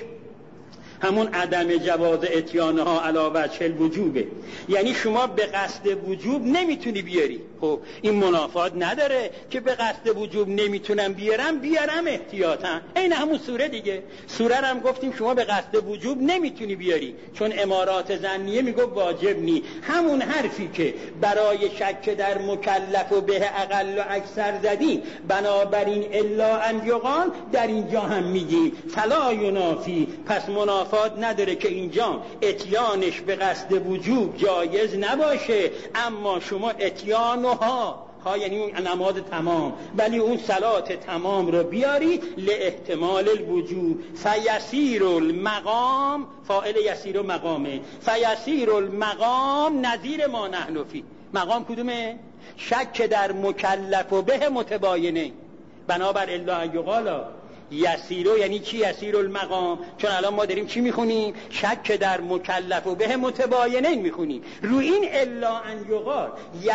S2: همون عدم جواز اتیانها علی وجه الوجوبه، یعنی شما به قصد وجوب نمیتونی بیاری. خب این منافات نداره که به قصد وجوب نمیتونم بیارم بیارم احتیاطاً، این همون سوره دیگه. سوره هم گفتیم شما به قصد وجوب نمیتونی بیاری چون امارات ظنیه میگه واجب نی. همون حرفی که برای شک در مکلف و به اقل و اکثر زدی بنابراین الا ان یقال در اینجا هم میگی فلا ینافی، پس منافات نداره که اینجا اتیانش به قصد وجوب جایز نباشه، اما شما اتیانها ها یعنی اون نماز تمام ولی اون صلات تمام رو بیاری لاحتمال الوجوب. فیسیر المقام، فاعل یسیر مقامه، فیسیر المقام نظیر ما نحن فی. مقام کدومه؟ شک در مکلف و به متباینه. بنابر الا یقالا یسیرو یعنی چی؟ یسیر المقام، چون الان ما داریم چی میخونیم؟ شک در مکلف و به متباینین میخونیم. رو این الا ان یقال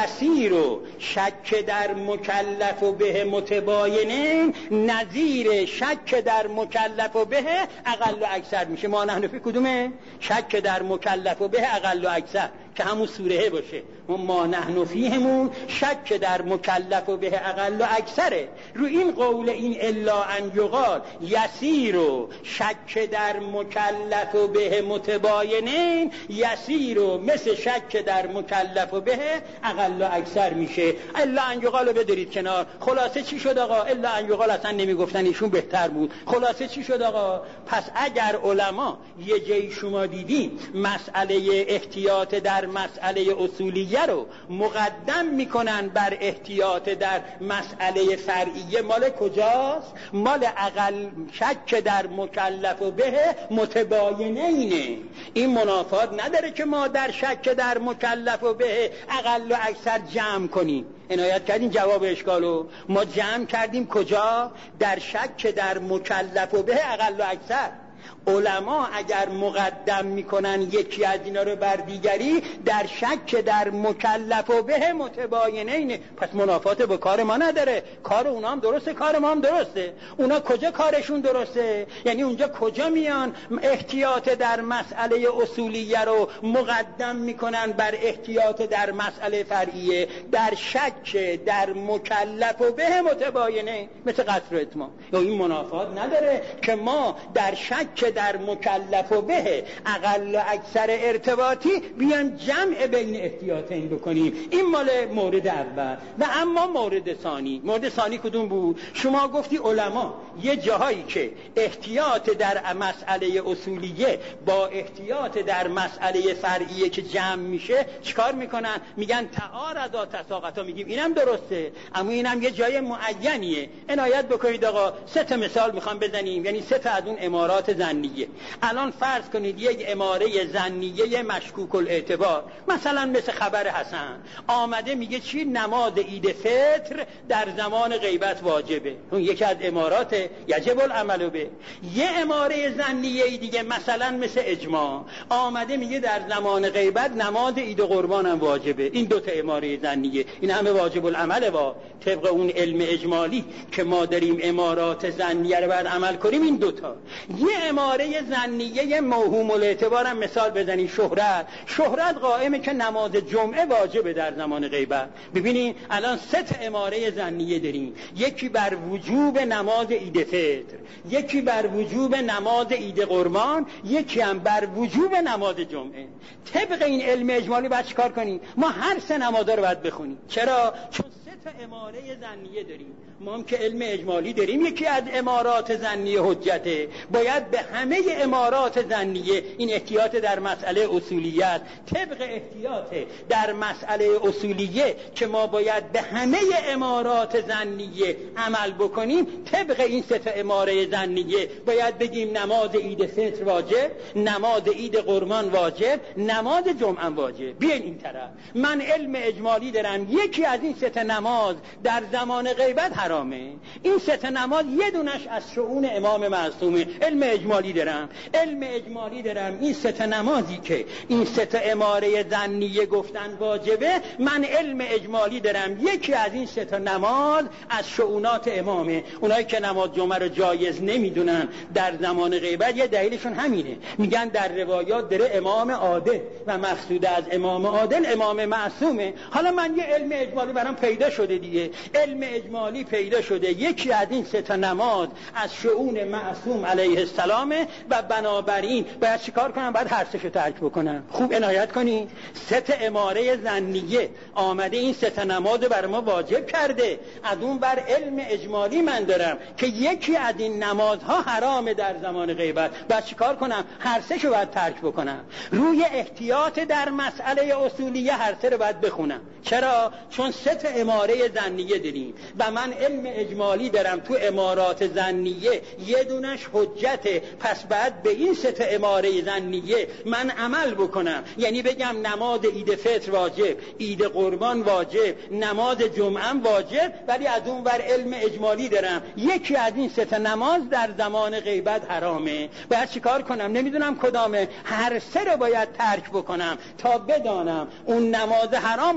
S2: یسیرو شک در مکلف و به متباینین نظیر شک در مکلف و به اقل و اکثر میشه. ما نحن فی کدومه؟ شک در مکلف و به اقل و اکثر که همون سوره باشه. ما نحن فیهمون شک در مکلف و به اقل و اکثره. رو این قول این الا ان یقال یسیر و شک در مکلف و به متباینین یسیر و مثل شک در مکلف و به اقل و اکثر میشه. الا ان یقال رو بدارید کنار. خلاصه چی شد آقا؟ الا ان یقال اصلا نمیگفتن، ایشون بهتر بود. خلاصه چی شد آقا؟ پس اگر علما یه جایی شما دیدین مسئله احتیاط در مسئله اصولیه رو مقدم میکنن بر احتیاط در مسئله فرعیه، مال کجاست؟ مال اقل شک در مکلف و به متباینه اینه. این منافات نداره که ما در شک در مکلف و به اقل و اکثر جمع کنیم. عنایت کردیم جواب اشکالو. ما جمع کردیم کجا؟ در شک در مکلف و به اقل و اکثر. علما اگر مقدم میکنن یکی از اینا رو بر دیگری در شک در مکلف و به متباینه اینه. پس منافات با کار ما نداره. کار اونا هم درسته، کار ما هم درسته. اونا کجا کارشون درسته؟ یعنی اونجا کجا میان احتیاط در مسئله اصولیه رو مقدم میکنن بر احتیاط در مسئله فرعیه؟ در شک در مکلف و به متباینه، مثل قصر و اتمام. یا این منافات نداره که ما در شک در مکلف و به اقل و اکثر ارتباطی بیان جمع بین احتیاطین بکنیم. این مال مورد اول. و اما مورد ثانی، مورد ثانی کدوم بود؟ شما گفتی علما یه جاهایی که احتیاط در مسئله اصولیه با احتیاط در مسئله فرعیه که جمع میشه چیکار میکنن؟ میگن تعارضا تساقطا. میگیم اینم درسته، اما اینم یه جای معینیه. عنایت بکنید آقا، سه تا مثال میخوام بزنیم، یعنی سه تا از اون امارات زنیه. الان فرض کنید یک اماره زنیه مشکوک الاعتبار، مثلا مثل خبر حسن آمده میگه چی؟ نماز عید فطر در زمان غیبت واجبه. اون یکی از امارات یجب العمل به. یه اماره زنیه دیگه مثلا مثل اجماع آمده میگه در زمان غیبت نماز عید قربان هم واجبه. این دو تا اماره زنیه، این همه واجب العمل با طبق اون علم اجمالی که ما داریم امارات زنیه رو باید عمل کنیم. این دوتا. یه اماره زنیه موهوم الاعتبار هم مثال بزنی، شهرت شهرت قائمه که نماز جمعه واجبه در زمان غیبت. ببینین الان سه تا اماره زنیه داریم، یکی بر وجوب نماز عید فطر، یکی بر وجوب نماز عید قربان، یکی هم بر وجوب نماز جمعه. طبق این علم اجمالی باید چیکار کنیم؟ ما هر سه نمازا رو باید بخونیم. چرا؟ چون سه تا اماره زنیه داریم. ما هم که علم اجمالی داریم، یکی از امارات زنیه حجته، باید به همه امارات زنیه این احتیاط در مسئله اصولیت طبق احتیاط در مسئله اصولیه که ما باید به همه امارات زنیه عمل بکنیم. طبق این سه تا اماره زنیه باید بگیم نماز عید فطر واجب، نماز عید قربان واجب، نماز جمعه واجب. بیاین این طرف، من علم اجمالی دارم، یکی از این سه تا نماز در زمان غیبت حرامه. این سه تا نماز یه دونش از شؤون امام معصومه. علم اجمالی دارم، علم اجمالی دارم این سه تا نمازی که این سه تا اماره زنیه گفتن واجبه، من علم اجمالی دارم یکی از این سه تا نماز از شؤونات امامه. اونایی که نماز جمعه رو جایز نمیدونن در زمان غیبت، یه دلیلشون همینه، میگن در روایات داره امام عادل و مقصود از امام عادل امام معصومه. حالا من یه علم اجمالی برام پیدا شده دیگه، علم اجمالی پیدا شده یکی از این سه تا نماز از شؤون معصوم علیه السلامه و بنابراین باید چیکار کنم؟ باید هر سه‌شو ترک بکنم. خوب عنایت کنی، سه تا اماره زنیه آمده این سه تا نماز بر ما واجب کرده. از اون بر علم اجمالی من دارم که یکی از این نمازها حرامه در زمان غیبت. باید چیکار کنم؟ هر سه‌شو باید ترک بکنم. روی احتیاط در مسئله اصولیه هر سه رو باید بخونم. چرا؟ چون سه تا اماره زنیه داریم و من علم اجمالی دارم تو امارات زنیه یه دونش حجته، پس بعد به این سه تا اماره زنیه من عمل بکنم. یعنی بگم نماز عید فطر واجب، عید قربان واجب، نماز جمعه واجب، ولی از اون ور علم اجمالی دارم یکی از این سه تا نماز در زمان غیبت حرامه. باید چیکار کنم؟ نمیدونم کدامه، هر سه رو باید ترک بکنم تا بدانم اون نماز حرام رو ترک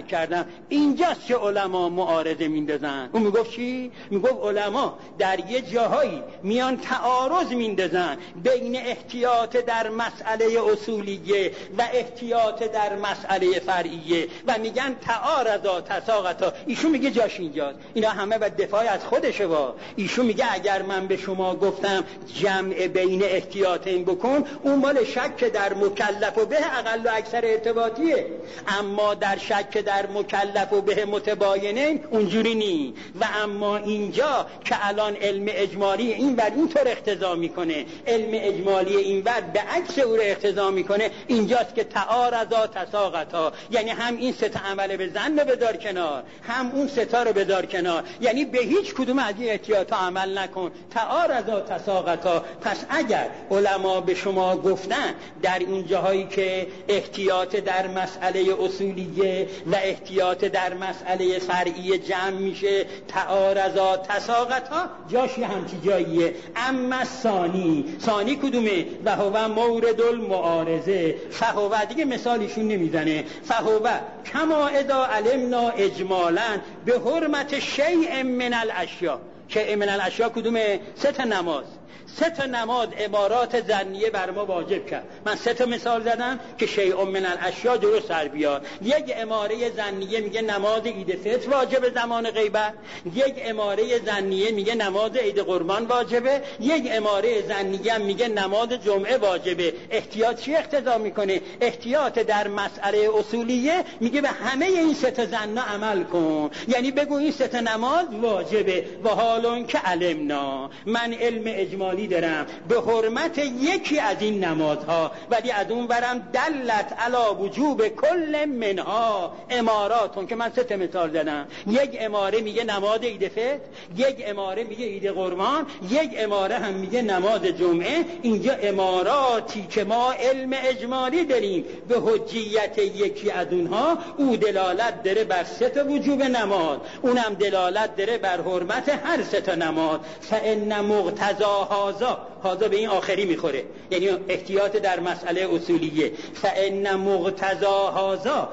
S2: کردم اینجاست که علما معارضه میندازن. اون میگفت چی؟ میگفت علما در یه جاهایی میان تعارض میندازن بین احتیاط در مسئله اصولیه و احتیاط در مسئله فرعیه و میگن تعارضا تساقطا. ایشون میگه جاش اینجاست. اینا همه به دفاع از خودشه. با ایشون میگه اگر من به شما گفتم جمع بین احتیاطین بکن، اون مال شک در مکلف و به اقل و اکثر ارتباطیه، اما در شک در مکلف و به متباینین اونجوری نی. و اما اینجا که الان علم اجمالی این ور اینطور اقتضا میکنه، علم اجمالی این ور به عکس او رو اقتضا میکنه، اینجاست که تعارضا تساقطا، یعنی هم این سه تا عمل به ظن رو بدار کنار، هم اون سه تا رو بدار کنار، یعنی به هیچ کدوم از این احتیاطا عمل نکن. تعارضا تساقطا. پس اگر علما به شما گفتن در این جاهایی که احتیاط در مسئله اصولیه و احتیاط در مسئله فرعیه جمع میشه تعارضا تساقطا، جاشی همچی جاییه. اما ثانی، ثانی کدومه؟ و هو مورد المعارضه. فهو دیگه مثالیشون نمیزنه. فهو کما اذا علمنا اجمالا به حرمت شیء من الاشیاء. شیء من الاشیاء کدومه؟ سه تا نماز. سه تا نماز امارات ظنیه بر ما واجب کرد. من سه تا مثال زدم که شیء من الاشیاء درست سر بیاد. یک اماره ظنیه میگه نماز عید فطر واجب زمان غیبت، یک اماره ظنیه میگه نماز عید قربان واجبه، یک اماره ظنیه میگه نماز جمعه واجبه. احتیاط چی اقتضا میکنه؟ احتیاط در مسئله اصولیه میگه به همه این سه تا ظنا عمل کن، یعنی بگو این سه تا نماز واجبه. و حالون که علمنا، من علم اجمالی دارم به حرمت یکی از این نمازها، ولی از اون برم دلت علی وجوب کل منها اماراتون، که من سه تا مثال زدم. یک اماره میگه نماز عید فطر، یک اماره میگه عید قربان، یک اماره هم میگه نماز جمعه. اینجا اماراتی که ما علم اجمالی داریم به حجیت یکی از اونها، او دلالت داره بر سه تا وجوب نماز، اونم دلالت داره بر حرمت هر سه تا نماز. فان مقتضاها هازا، هازا به این آخری میخوره، یعنی احتیاط در مسئله اصولیه. فان مقتضا هازا،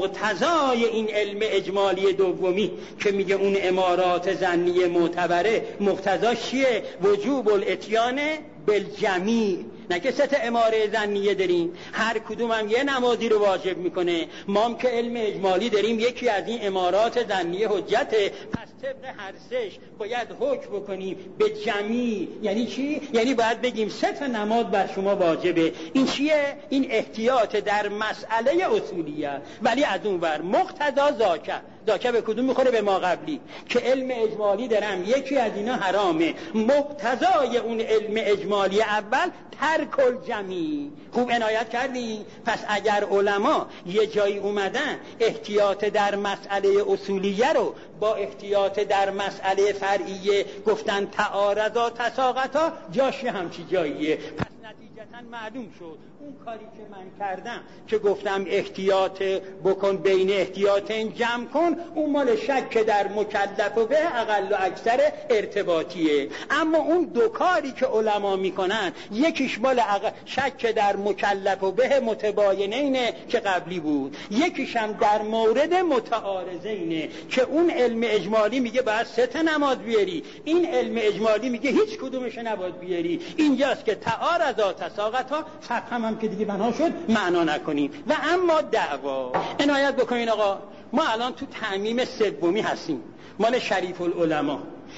S2: مقتضای این علم اجمالی دومی که میگه اون امارات ظنیه معتبره، مقتضاش چیه؟ وجوب الاتیان بالجمیع. نه که سه تا اماره ظنیه داریم هر کدوم هم یه نمازی رو واجب میکنه. ما هم که علم اجمالی داریم یکی از این امارات ظنیه حجته، پس طبق هر سش باید حکم بکنیم به جمیع. یعنی چی؟ یعنی باید بگیم سه تا نماز بر شما واجبه. این چیه؟ این احتیاط در مسئله اصولیه. ولی از اون ور مقتضا زاکه، زاکه به کدوم میخوره؟ به ما قبلی که علم اجمالی دارم یکی از اینا حرامه. مقتضای اون علم اجمالی اول ترک الجمیع. خوب عنایت کردین؟ پس اگر علما یه جایی اومدن احتیاط در مسئله اصولیه رو با احتیاط در مسئله فرعیه گفتن تعارضا تساقطا، جاش همچی جاییه. پس نتیجتاً معلوم شد اون کاری که من کردم که گفتم احتیاط بکن بین احتیاطین جمع کن، اون مال شک در مکلف و به اقل و اکثر ارتباطیه. اما اون دو کاری که علما میکنن یکیش مال اقل شک در مکلف و به متباینینه که قبلی بود، یکیش هم در مورد متعارضینه که اون علم اجمالی میگه باید سه تا نماز بیاری، این علم اجمالی میگه هیچ کدومش نباید بیاری. اینجاست که تعارضا تساقطا فهم هم که دیگه بنا شد معنا نکنیم. و اما دعوا عنایت بکنین آقا، ما الان تو تعمیم سومی هستیم مال شریف العلماء.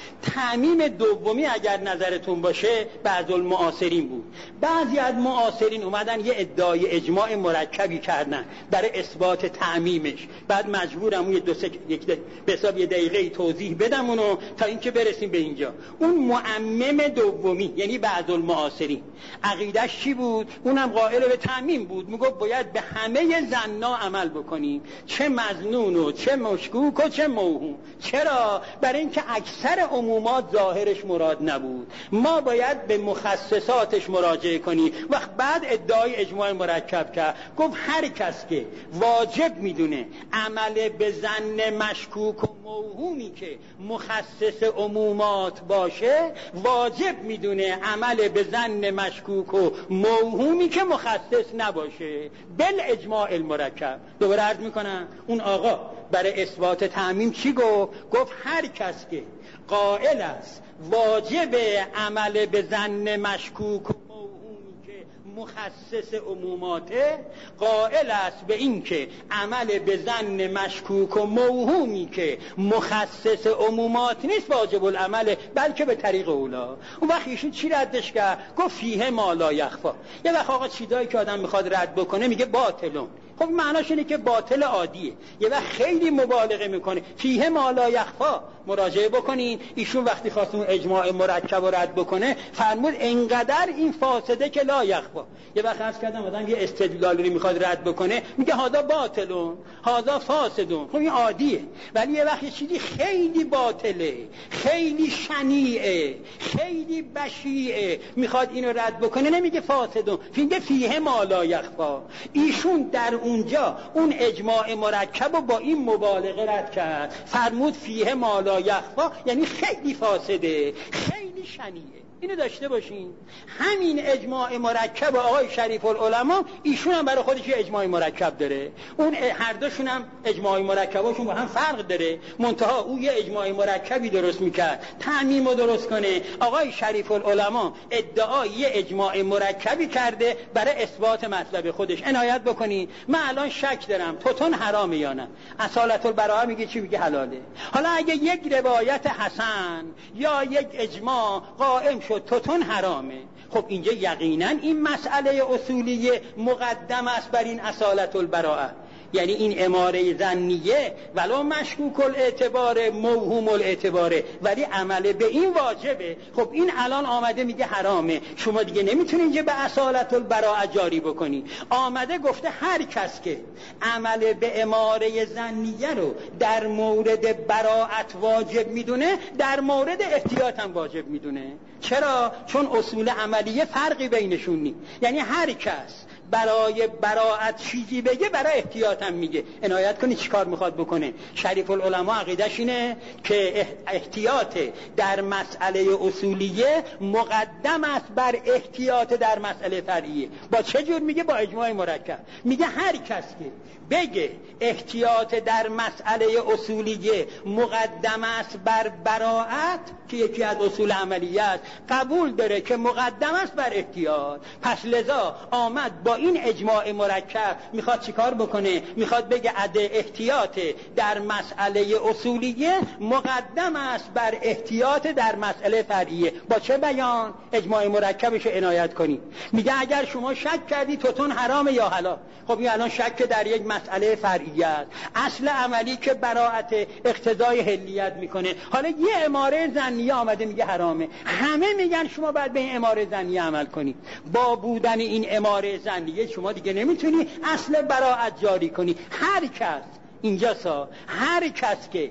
S2: تعمیم دومی اگر نظرتون باشه بعض المعاصرین بود. بعضی از معاصرین اومدن یه ادعای اجماع مرکبی کردن برای اثبات تعمیمش. بعد مجبورم اون دو سه یک به حساب یه دقیقه توضیح بدم اونو تا اینکه برسیم به اینجا. اون معمم دومی یعنی بعض المعاصرین عقیدش چی بود؟ اونم قائل به تعمیم بود، میگفت باید به همه ظنا عمل بکنیم، چه مظنون و چه مشکوک و چه موهوم. چرا؟ برای اینکه اکثر عمومات ظاهرش مراد نبود، ما باید به مخصصاتش مراجعه کنیم. وقت بعد ادعای اجماع مرکب کرد، گفت هر کس که واجب میدونه عمل به ظن مشکوک و موهومی که مخصص عمومات باشه، واجب میدونه عمل به ظن مشکوک و موهومی که مخصص نباشه بل اجماع المرکب. دوباره عرض میکنم اون آقا برای اثبات تعمیم چی گفت؟ گفت هر کس که قائل است واجب عمل به ظن مشکوک و مخصص عموماته، قائل است به این که عمل به ظن مشکوک و موهومی که مخصص عمومات نیست واجب العمل بلکه به طریق اولا. اون وقت ایشون چی ردش کرد؟ گفت فیه ما لا یخفا. یه وقت آقا چیزایی که آدم میخواد رد بکنه میگه باطلون، خب معناش اینه که باطل عادیه. یه وقت خیلی مبالغه میکنه، فیه ما لا یخفا. مراجعه بکنین ایشون وقتی خواست اون اجماع مرکب رو رد بکنه فرمود انقدر این فاسده که لا یخفا. یه وقت عرض کردم آدم یه استدلالی رو میخواد رد بکنه میگه هذا باطلون هذا فاسدون، خب این عادیه. ولی یه وقت یه چیزی خیلی باطله، خیلی شنیعه، خیلی بشیعه، میخواد اینو رد بکنه نمیگه فاسدون، میگه فیه ما لا یخفا. ایشون در اونجا اون اجماع مرکب رو با این مبالغه رد کرد، فرمود فیه ما لا یخفا، یعنی خیلی فاسده، خیلی شنیعه. اینو داشته باشین. همین اجماع مرکب آقای شریف العلماء ایشون هم برای خودش یه اجماع مرکب داره، اون هر دوشون هم اجماع مرکباشون با هم فرق داره، منتها او یه اجماع مرکبی درست میکرد تعمیم رو درست کنه. آقای شریف العلماء ادعای یه اجماع مرکبی کرده برای اثبات مطلب خودش. عنایت بکنین. من الان شک دارم توتون حرامه یا نه. اصالت البراءه میگه چی؟ میگه حلاله. حالا اگه یک روایت حسن یا یک اجماع قائم شد توتون حرامه، خب اینجا یقینا این مسئله اصولیه مقدم است بر این اصالت البراءه، یعنی این اماره ظنیه ولو مشکوک الاعتبار موهوم الاعتباره ولی عمل به این واجبه. خب این الان آمده میگه حرامه، شما دیگه نمیتونید اینجا به اصالت البراءه جاری بکنی. آمده گفته هر کس که عمل به اماره ظنیه رو در مورد براءت واجب میدونه در مورد احتیاط هم واجب میدونه. چرا؟ چون اصول عملیه فرقی بینشون نیست. یعنی هر کس برای براءت چیزی بگه برای احتیاط هم میگه. عنایت کنی چی کار میخواد بکنه. شریف العلماء عقیدش اینه که احتیاط در مسئله اصولیه مقدم است بر احتیاط در مسئله فرعیه. با چه جور میگه؟ با اجماع مرکب. میگه هر کس که بگه احتیاط در مسئله اصولیه مقدم است بر براءت که یکی از اصول عملیه است، قبول داره که مقدم است بر احتیاط. پس لذا آمد با این اجماع مرکب میخواد چیکار بکنه؟ میخواد بگه عده احتیاط در مسئله اصولیه مقدم است بر احتیاط در مسئله فرعیه. با چه بیان؟ اجماع مرکبش عنایت کنی. میگه اگر شما شک کردی توتون حرام یا حلال، خب این الان شک در یک مسئله فرعیه است، اصل عملی که براءت اقتضای حلیت میکنه. حالا یه اماره ظنیه آمده میگه حرامه، همه میگن شما باید به این اماره ظنیه عمل کنی. با بودن این اماره ظنیه شما دیگه نمیتونی اصل براءت جاری کنی. هر کس اینجا سا هر کس که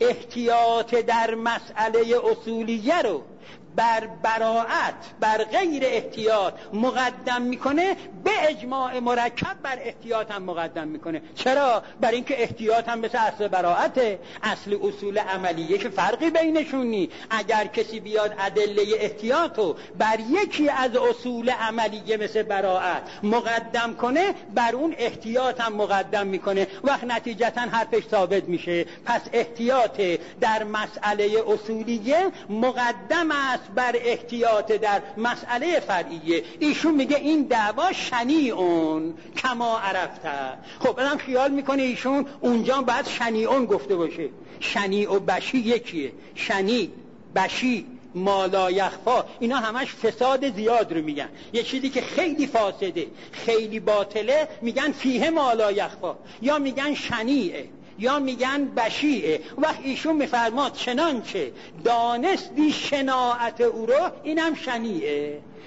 S2: احتیاط در مسئله اصولیه رو بر براءت بر غیر احتیاط مقدم میکنه به اجماع مرکب بر احتیاط هم مقدم میکنه. چرا؟ برای اینکه احتیاط هم مثل اصل براءته، اصل اصول عملیه که فرقی بینشون نی. اگر کسی بیاد ادله احتیاطو بر یکی از اصول عملیه مثل براءت مقدم کنه بر اون احتیاط هم مقدم میکنه، وقت نتیجتا حرفش ثابت میشه. پس احتیاط در مسئله اصولیه مقدم است بر احتیاط در مسئله فرعیه. ایشون میگه این دعوا شنیعون کما عرفته. خب الان خیال میکنه ایشون اونجا باید شنیعون گفته باشه. شنیع و بشی یکیه. شنیع، بشی، ما لا یخفا، اینا همش فساد زیاد رو میگن. یه چیزی که خیلی فاسده، خیلی باطله میگن فیه ما لا یخفا، یا میگن شنیعه یا میگن بشیعه. وقت ایشون میفرماد چنانچه دانستی شناعت او رو اینم شنیعه.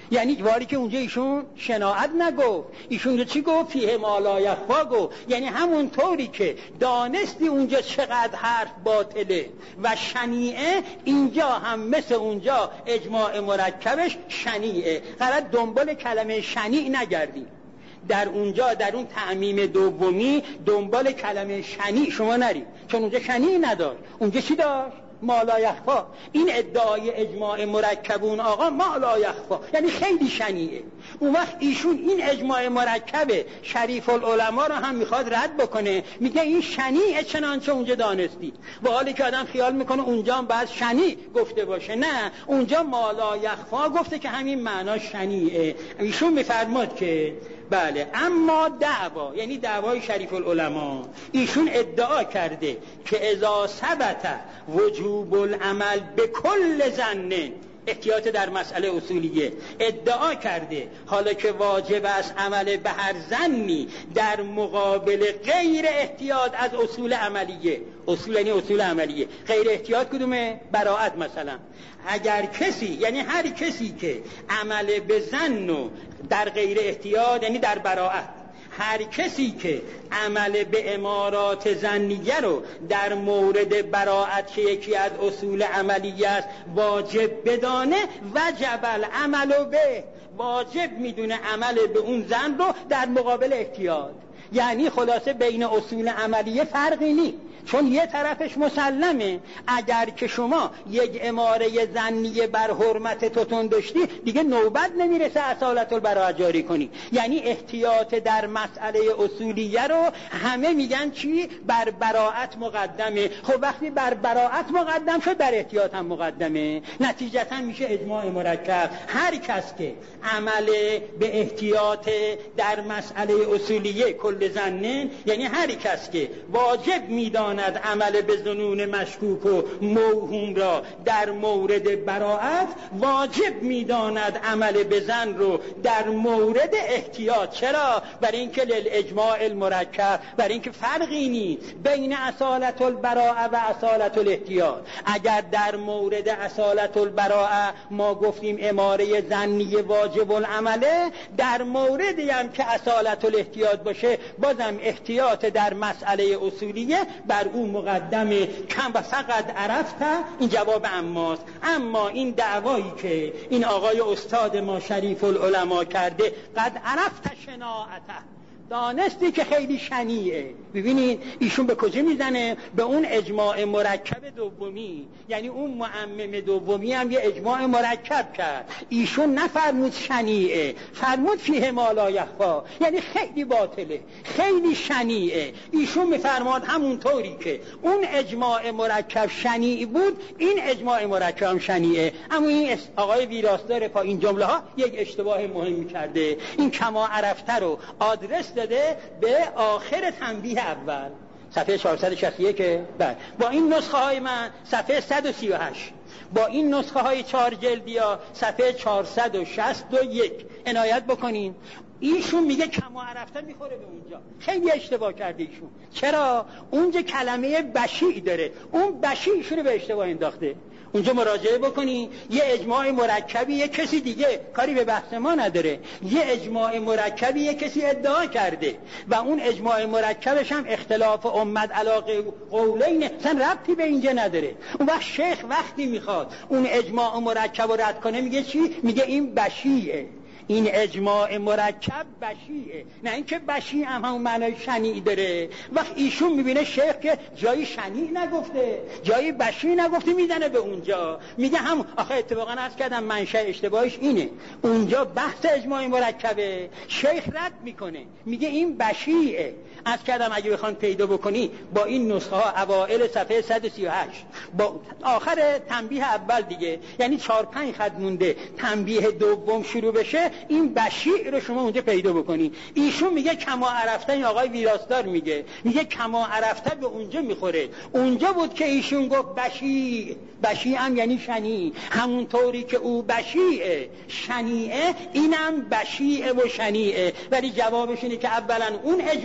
S2: یعنی واری که اونجا ایشون شناعت نگفت، ایشون چی گفت؟ فیه ما لا یخفی گفت. یعنی همون طوری که دانستی اونجا چقدر حرف باطله و شنیعه، اینجا هم مثل اونجا اجماع مرکبش شنیعه. قرار دنبال کلمه شنیع نگردیم. در اونجا در اون تعمیم دومی دنبال کلمه شنیع شما نرید، چون اونجا شنیع نداشت. اونجا چی داشت؟ ما لا یخفی. این ادعای اجماع مرکبون آقا ما لا یخفی یعنی خیلی شنیعه. اون وقت ایشون این اجماع مرکب شریف العلماء رو هم میخواد رد بکنه، میگه این شنیعه چنانچه اونجا دانستی. و حالی که آدم خیال میکنه اونجا هم باید شنیع گفته باشه، نه، اونجا ما لا یخفی گفته که همین معنا شنیعه. ایشون میفرماد که بله، اما دعوا یعنی دعوای شریف العلماء، ایشون ادعا کرده که اذا ثبت وجوب العمل به کل ظن، احتیاط در مسئله اصولیه، ادعا کرده حالا که واجب است عمل به هر ظنی در مقابل غیر احتیاط از اصول عملیه. اصول یعنی اصول عملیه. غیر احتیاط کدومه؟ براءت مثلا. اگر کسی یعنی هر کسی که عمل به ظن و در غیر احتیاط یعنی در براءت، هر کسی که عمل به امارات ظنیه رو در مورد براءت که یکی از اصول عملیه است واجب بدانه، وجب العمل به، واجب میدونه عمل به اون ظن رو در مقابل احتیاط. یعنی خلاصه بین اصول عملیه فرقی نیست، چون یه طرفش مسلمه اگر که شما یک اماره ظنیه بر حرمت توتون داشتی دیگه نوبت نمیرسه اصالت البراءت جاری کنی. یعنی احتیاط در مسئله اصولیه رو همه میگن چی؟ بر براءت مقدمه. خب وقتی بر براءت مقدم شد بر احتیاط هم مقدمه، نتیجتا میشه اجماع مرکب. هر کس که عمل به احتیاط در مسئله اصولیه کل ظنن، یعنی هر کس که واجب میدان عمل به ظنون مشکوک و موهوم را در مورد براءت، واجب میداند عمل به ظن رو در مورد احتیاط. چرا؟ برای اینکه للاجماع المرکب، برای اینکه فرقی نیست بین اصالت البراءه و اصالت الاحتیاط. اگر در مورد اصالت البراءه ما گفتیم اماره ظنی واجب العمله، در موردی هم که اصالت الاحتیاط باشه بازم احتیاط در مسئله اصولیه بر اون مقدمه. کم و فقط عرفت، این جواب اماست. اما این دعوایی که این آقای استاد ما شریف العلماء کرده، قد عرفت شناعته، دانستی که خیلی شنیعه. ببینید ایشون به کجا میزنه؟ به اون اجماع مرکب دومی. یعنی اون معمم دومی هم یه اجماع مرکب کرد. ایشون نفرمود شنیعه، فرمود فیه ما لا یخفی، یعنی خیلی باطله، خیلی شنیعه. ایشون میفرماد همون طوری که اون اجماع مرکب شنیع بود، این اجماع مرکب هم شنیعه. اما این آقای ویراستار پا این جمله ها یک اشتباه مهم کرده. این کما عرفته رو آدرس داده به آخر تنبیه اول، صفحه چهارصد و شصت و یک. بله، با این نسخه های من صفحه صد و سی و هشت، با این نسخه های چهار جلدی ها صفحه چهارصد و شصت و یک عنایت بکنین. ایشون میگه کما عرفته میخوره به اونجا. خیلی اشتباه کرده ایشون. چرا؟ اونجا کلمه بشیع داره، اون بشیعشون رو به اشتباه انداخته. اونجا مراجعه بکنی، یه اجماع مرکبی یه کسی دیگه، کاری به بحث ما نداره، یه اجماع مرکبی یه کسی ادعا کرده و اون اجماع مرکبش هم اختلاف امت علاقه قولین، اصلا ربطی به اینجا نداره. اون وقت شیخ وقتی میخواد اون اجماع مرکب رو رد کنه میگه چی؟ میگه این بشیعه، این اجماع مرکب بشیعه، نه اینکه بشیع هم همون معنای شنیع داره. وقت ایشون میبینه شیخ که جایی شنیع نگفته، جایی بشیع نگفته، میزنه به اونجا، میگه هم آخه اتفاقا عرض کردم منشأ اشتباهش اینه، اونجا بحث اجماع مرکبه، شیخ رد میکنه میگه این بشیعه. عرض کردم اگه بخوان پیدا بکنی با این نسخه ها اوائل صفحه صد و سی و هشت با آخر تنبیه اول دیگه، یعنی چهار پنج خط مونده تنبیه دوم شروع بشه، این بشیع رو شما اونجا پیدا بکنی. ایشون میگه کما عرفته، این آقای ویراستار میگه میگه کما عرفته به اونجا میخوره. اونجا بود که ایشون گفت بشیع، بشیع هم یعنی شنیع، همون طوری که او بشیعه شنیعه، اینم بشیع و شنیعه. ولی جوابش اینه که اولا اون اجماع مرکب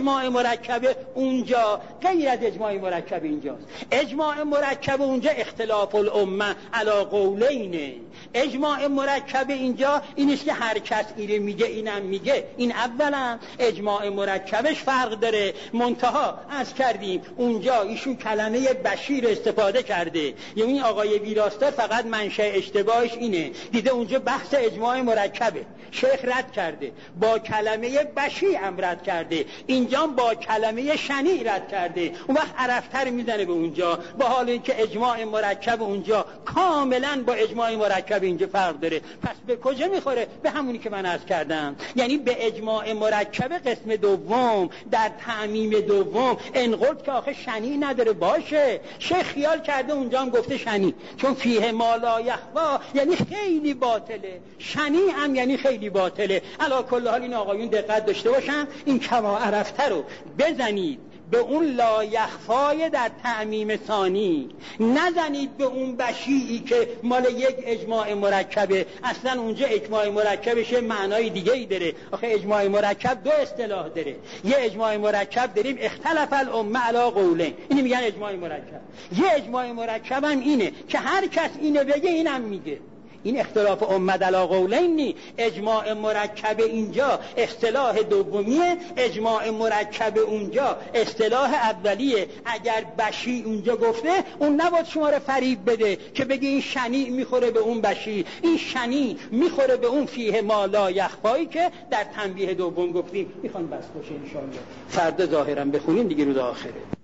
S2: مرکب اونجا غیر از اجماع مرکب اینجاست. اجماع مرکب اونجا اختلاف الامه علی قولینه. اجماع مرکب اینجا اینیست که هر کس اینو میگه اینم میگه. این اولا اجماع مرکبش فرق داره. منتها از کردیم اونجا ایشون کلمه بشیر استفاده کرده، یعنی آقای ویراستار فقط منشأ اشتباهش اینه، دیده اونجا بحث اجماع مرکبه، شیخ رد کرده، با کلمه بشی هم رد کرده، اینجا با کلمه شنی رد کرده. اون وقت عرفتر میزنه به اونجا، با حال اینکه اجماع مرکب اونجا کاملا با اجماع مرکب اینجا فرق داره. پس به کجا میخوره؟ به همونی که من عرض کردم، یعنی به اجماع مرکب قسم دوم در تعمیم دوم انقلت که آخه شنی نداره باشه. شیخ خیال کرده اونجا هم گفته شنی، چون فیه ما لا یخفا یعنی خیلی باطله، شنی هم یعنی خیلی باطله. علی کل حال این آقایون دقت داشته باشن، این کما عرفته رو بزنید به اون لا یخفای در تعمیم ثانی، نزنید به اون بشیعی که مال یک اجماع مرکبه. اصلا اونجا اجماع مرکبش معنای دیگه ای داره. آخه اجماع مرکب دو اصطلاح داره، یه اجماع مرکب داریم اختلف الامه علی قولین، اینو میگن اجماع مرکب. یه اجماع مرکب هم اینه که هر کس اینو بگه اینم میگه. این اختلاف امه علی قولین نی. اجماع مرکب اینجا اصطلاح دومیه، اجماع مرکب اونجا اصطلاح اولیه. اگر بشی اونجا گفته، اون نباید شما رو فریب بده که بگی این شنی میخوره به اون بشی، این شنی میخوره به اون فیه ما لا یخفایی که در تنبیه دوم گفتیم. میخوان بس باشه ان شاء الله، فردا ظاهرا بخونیم دیگه روز آخره.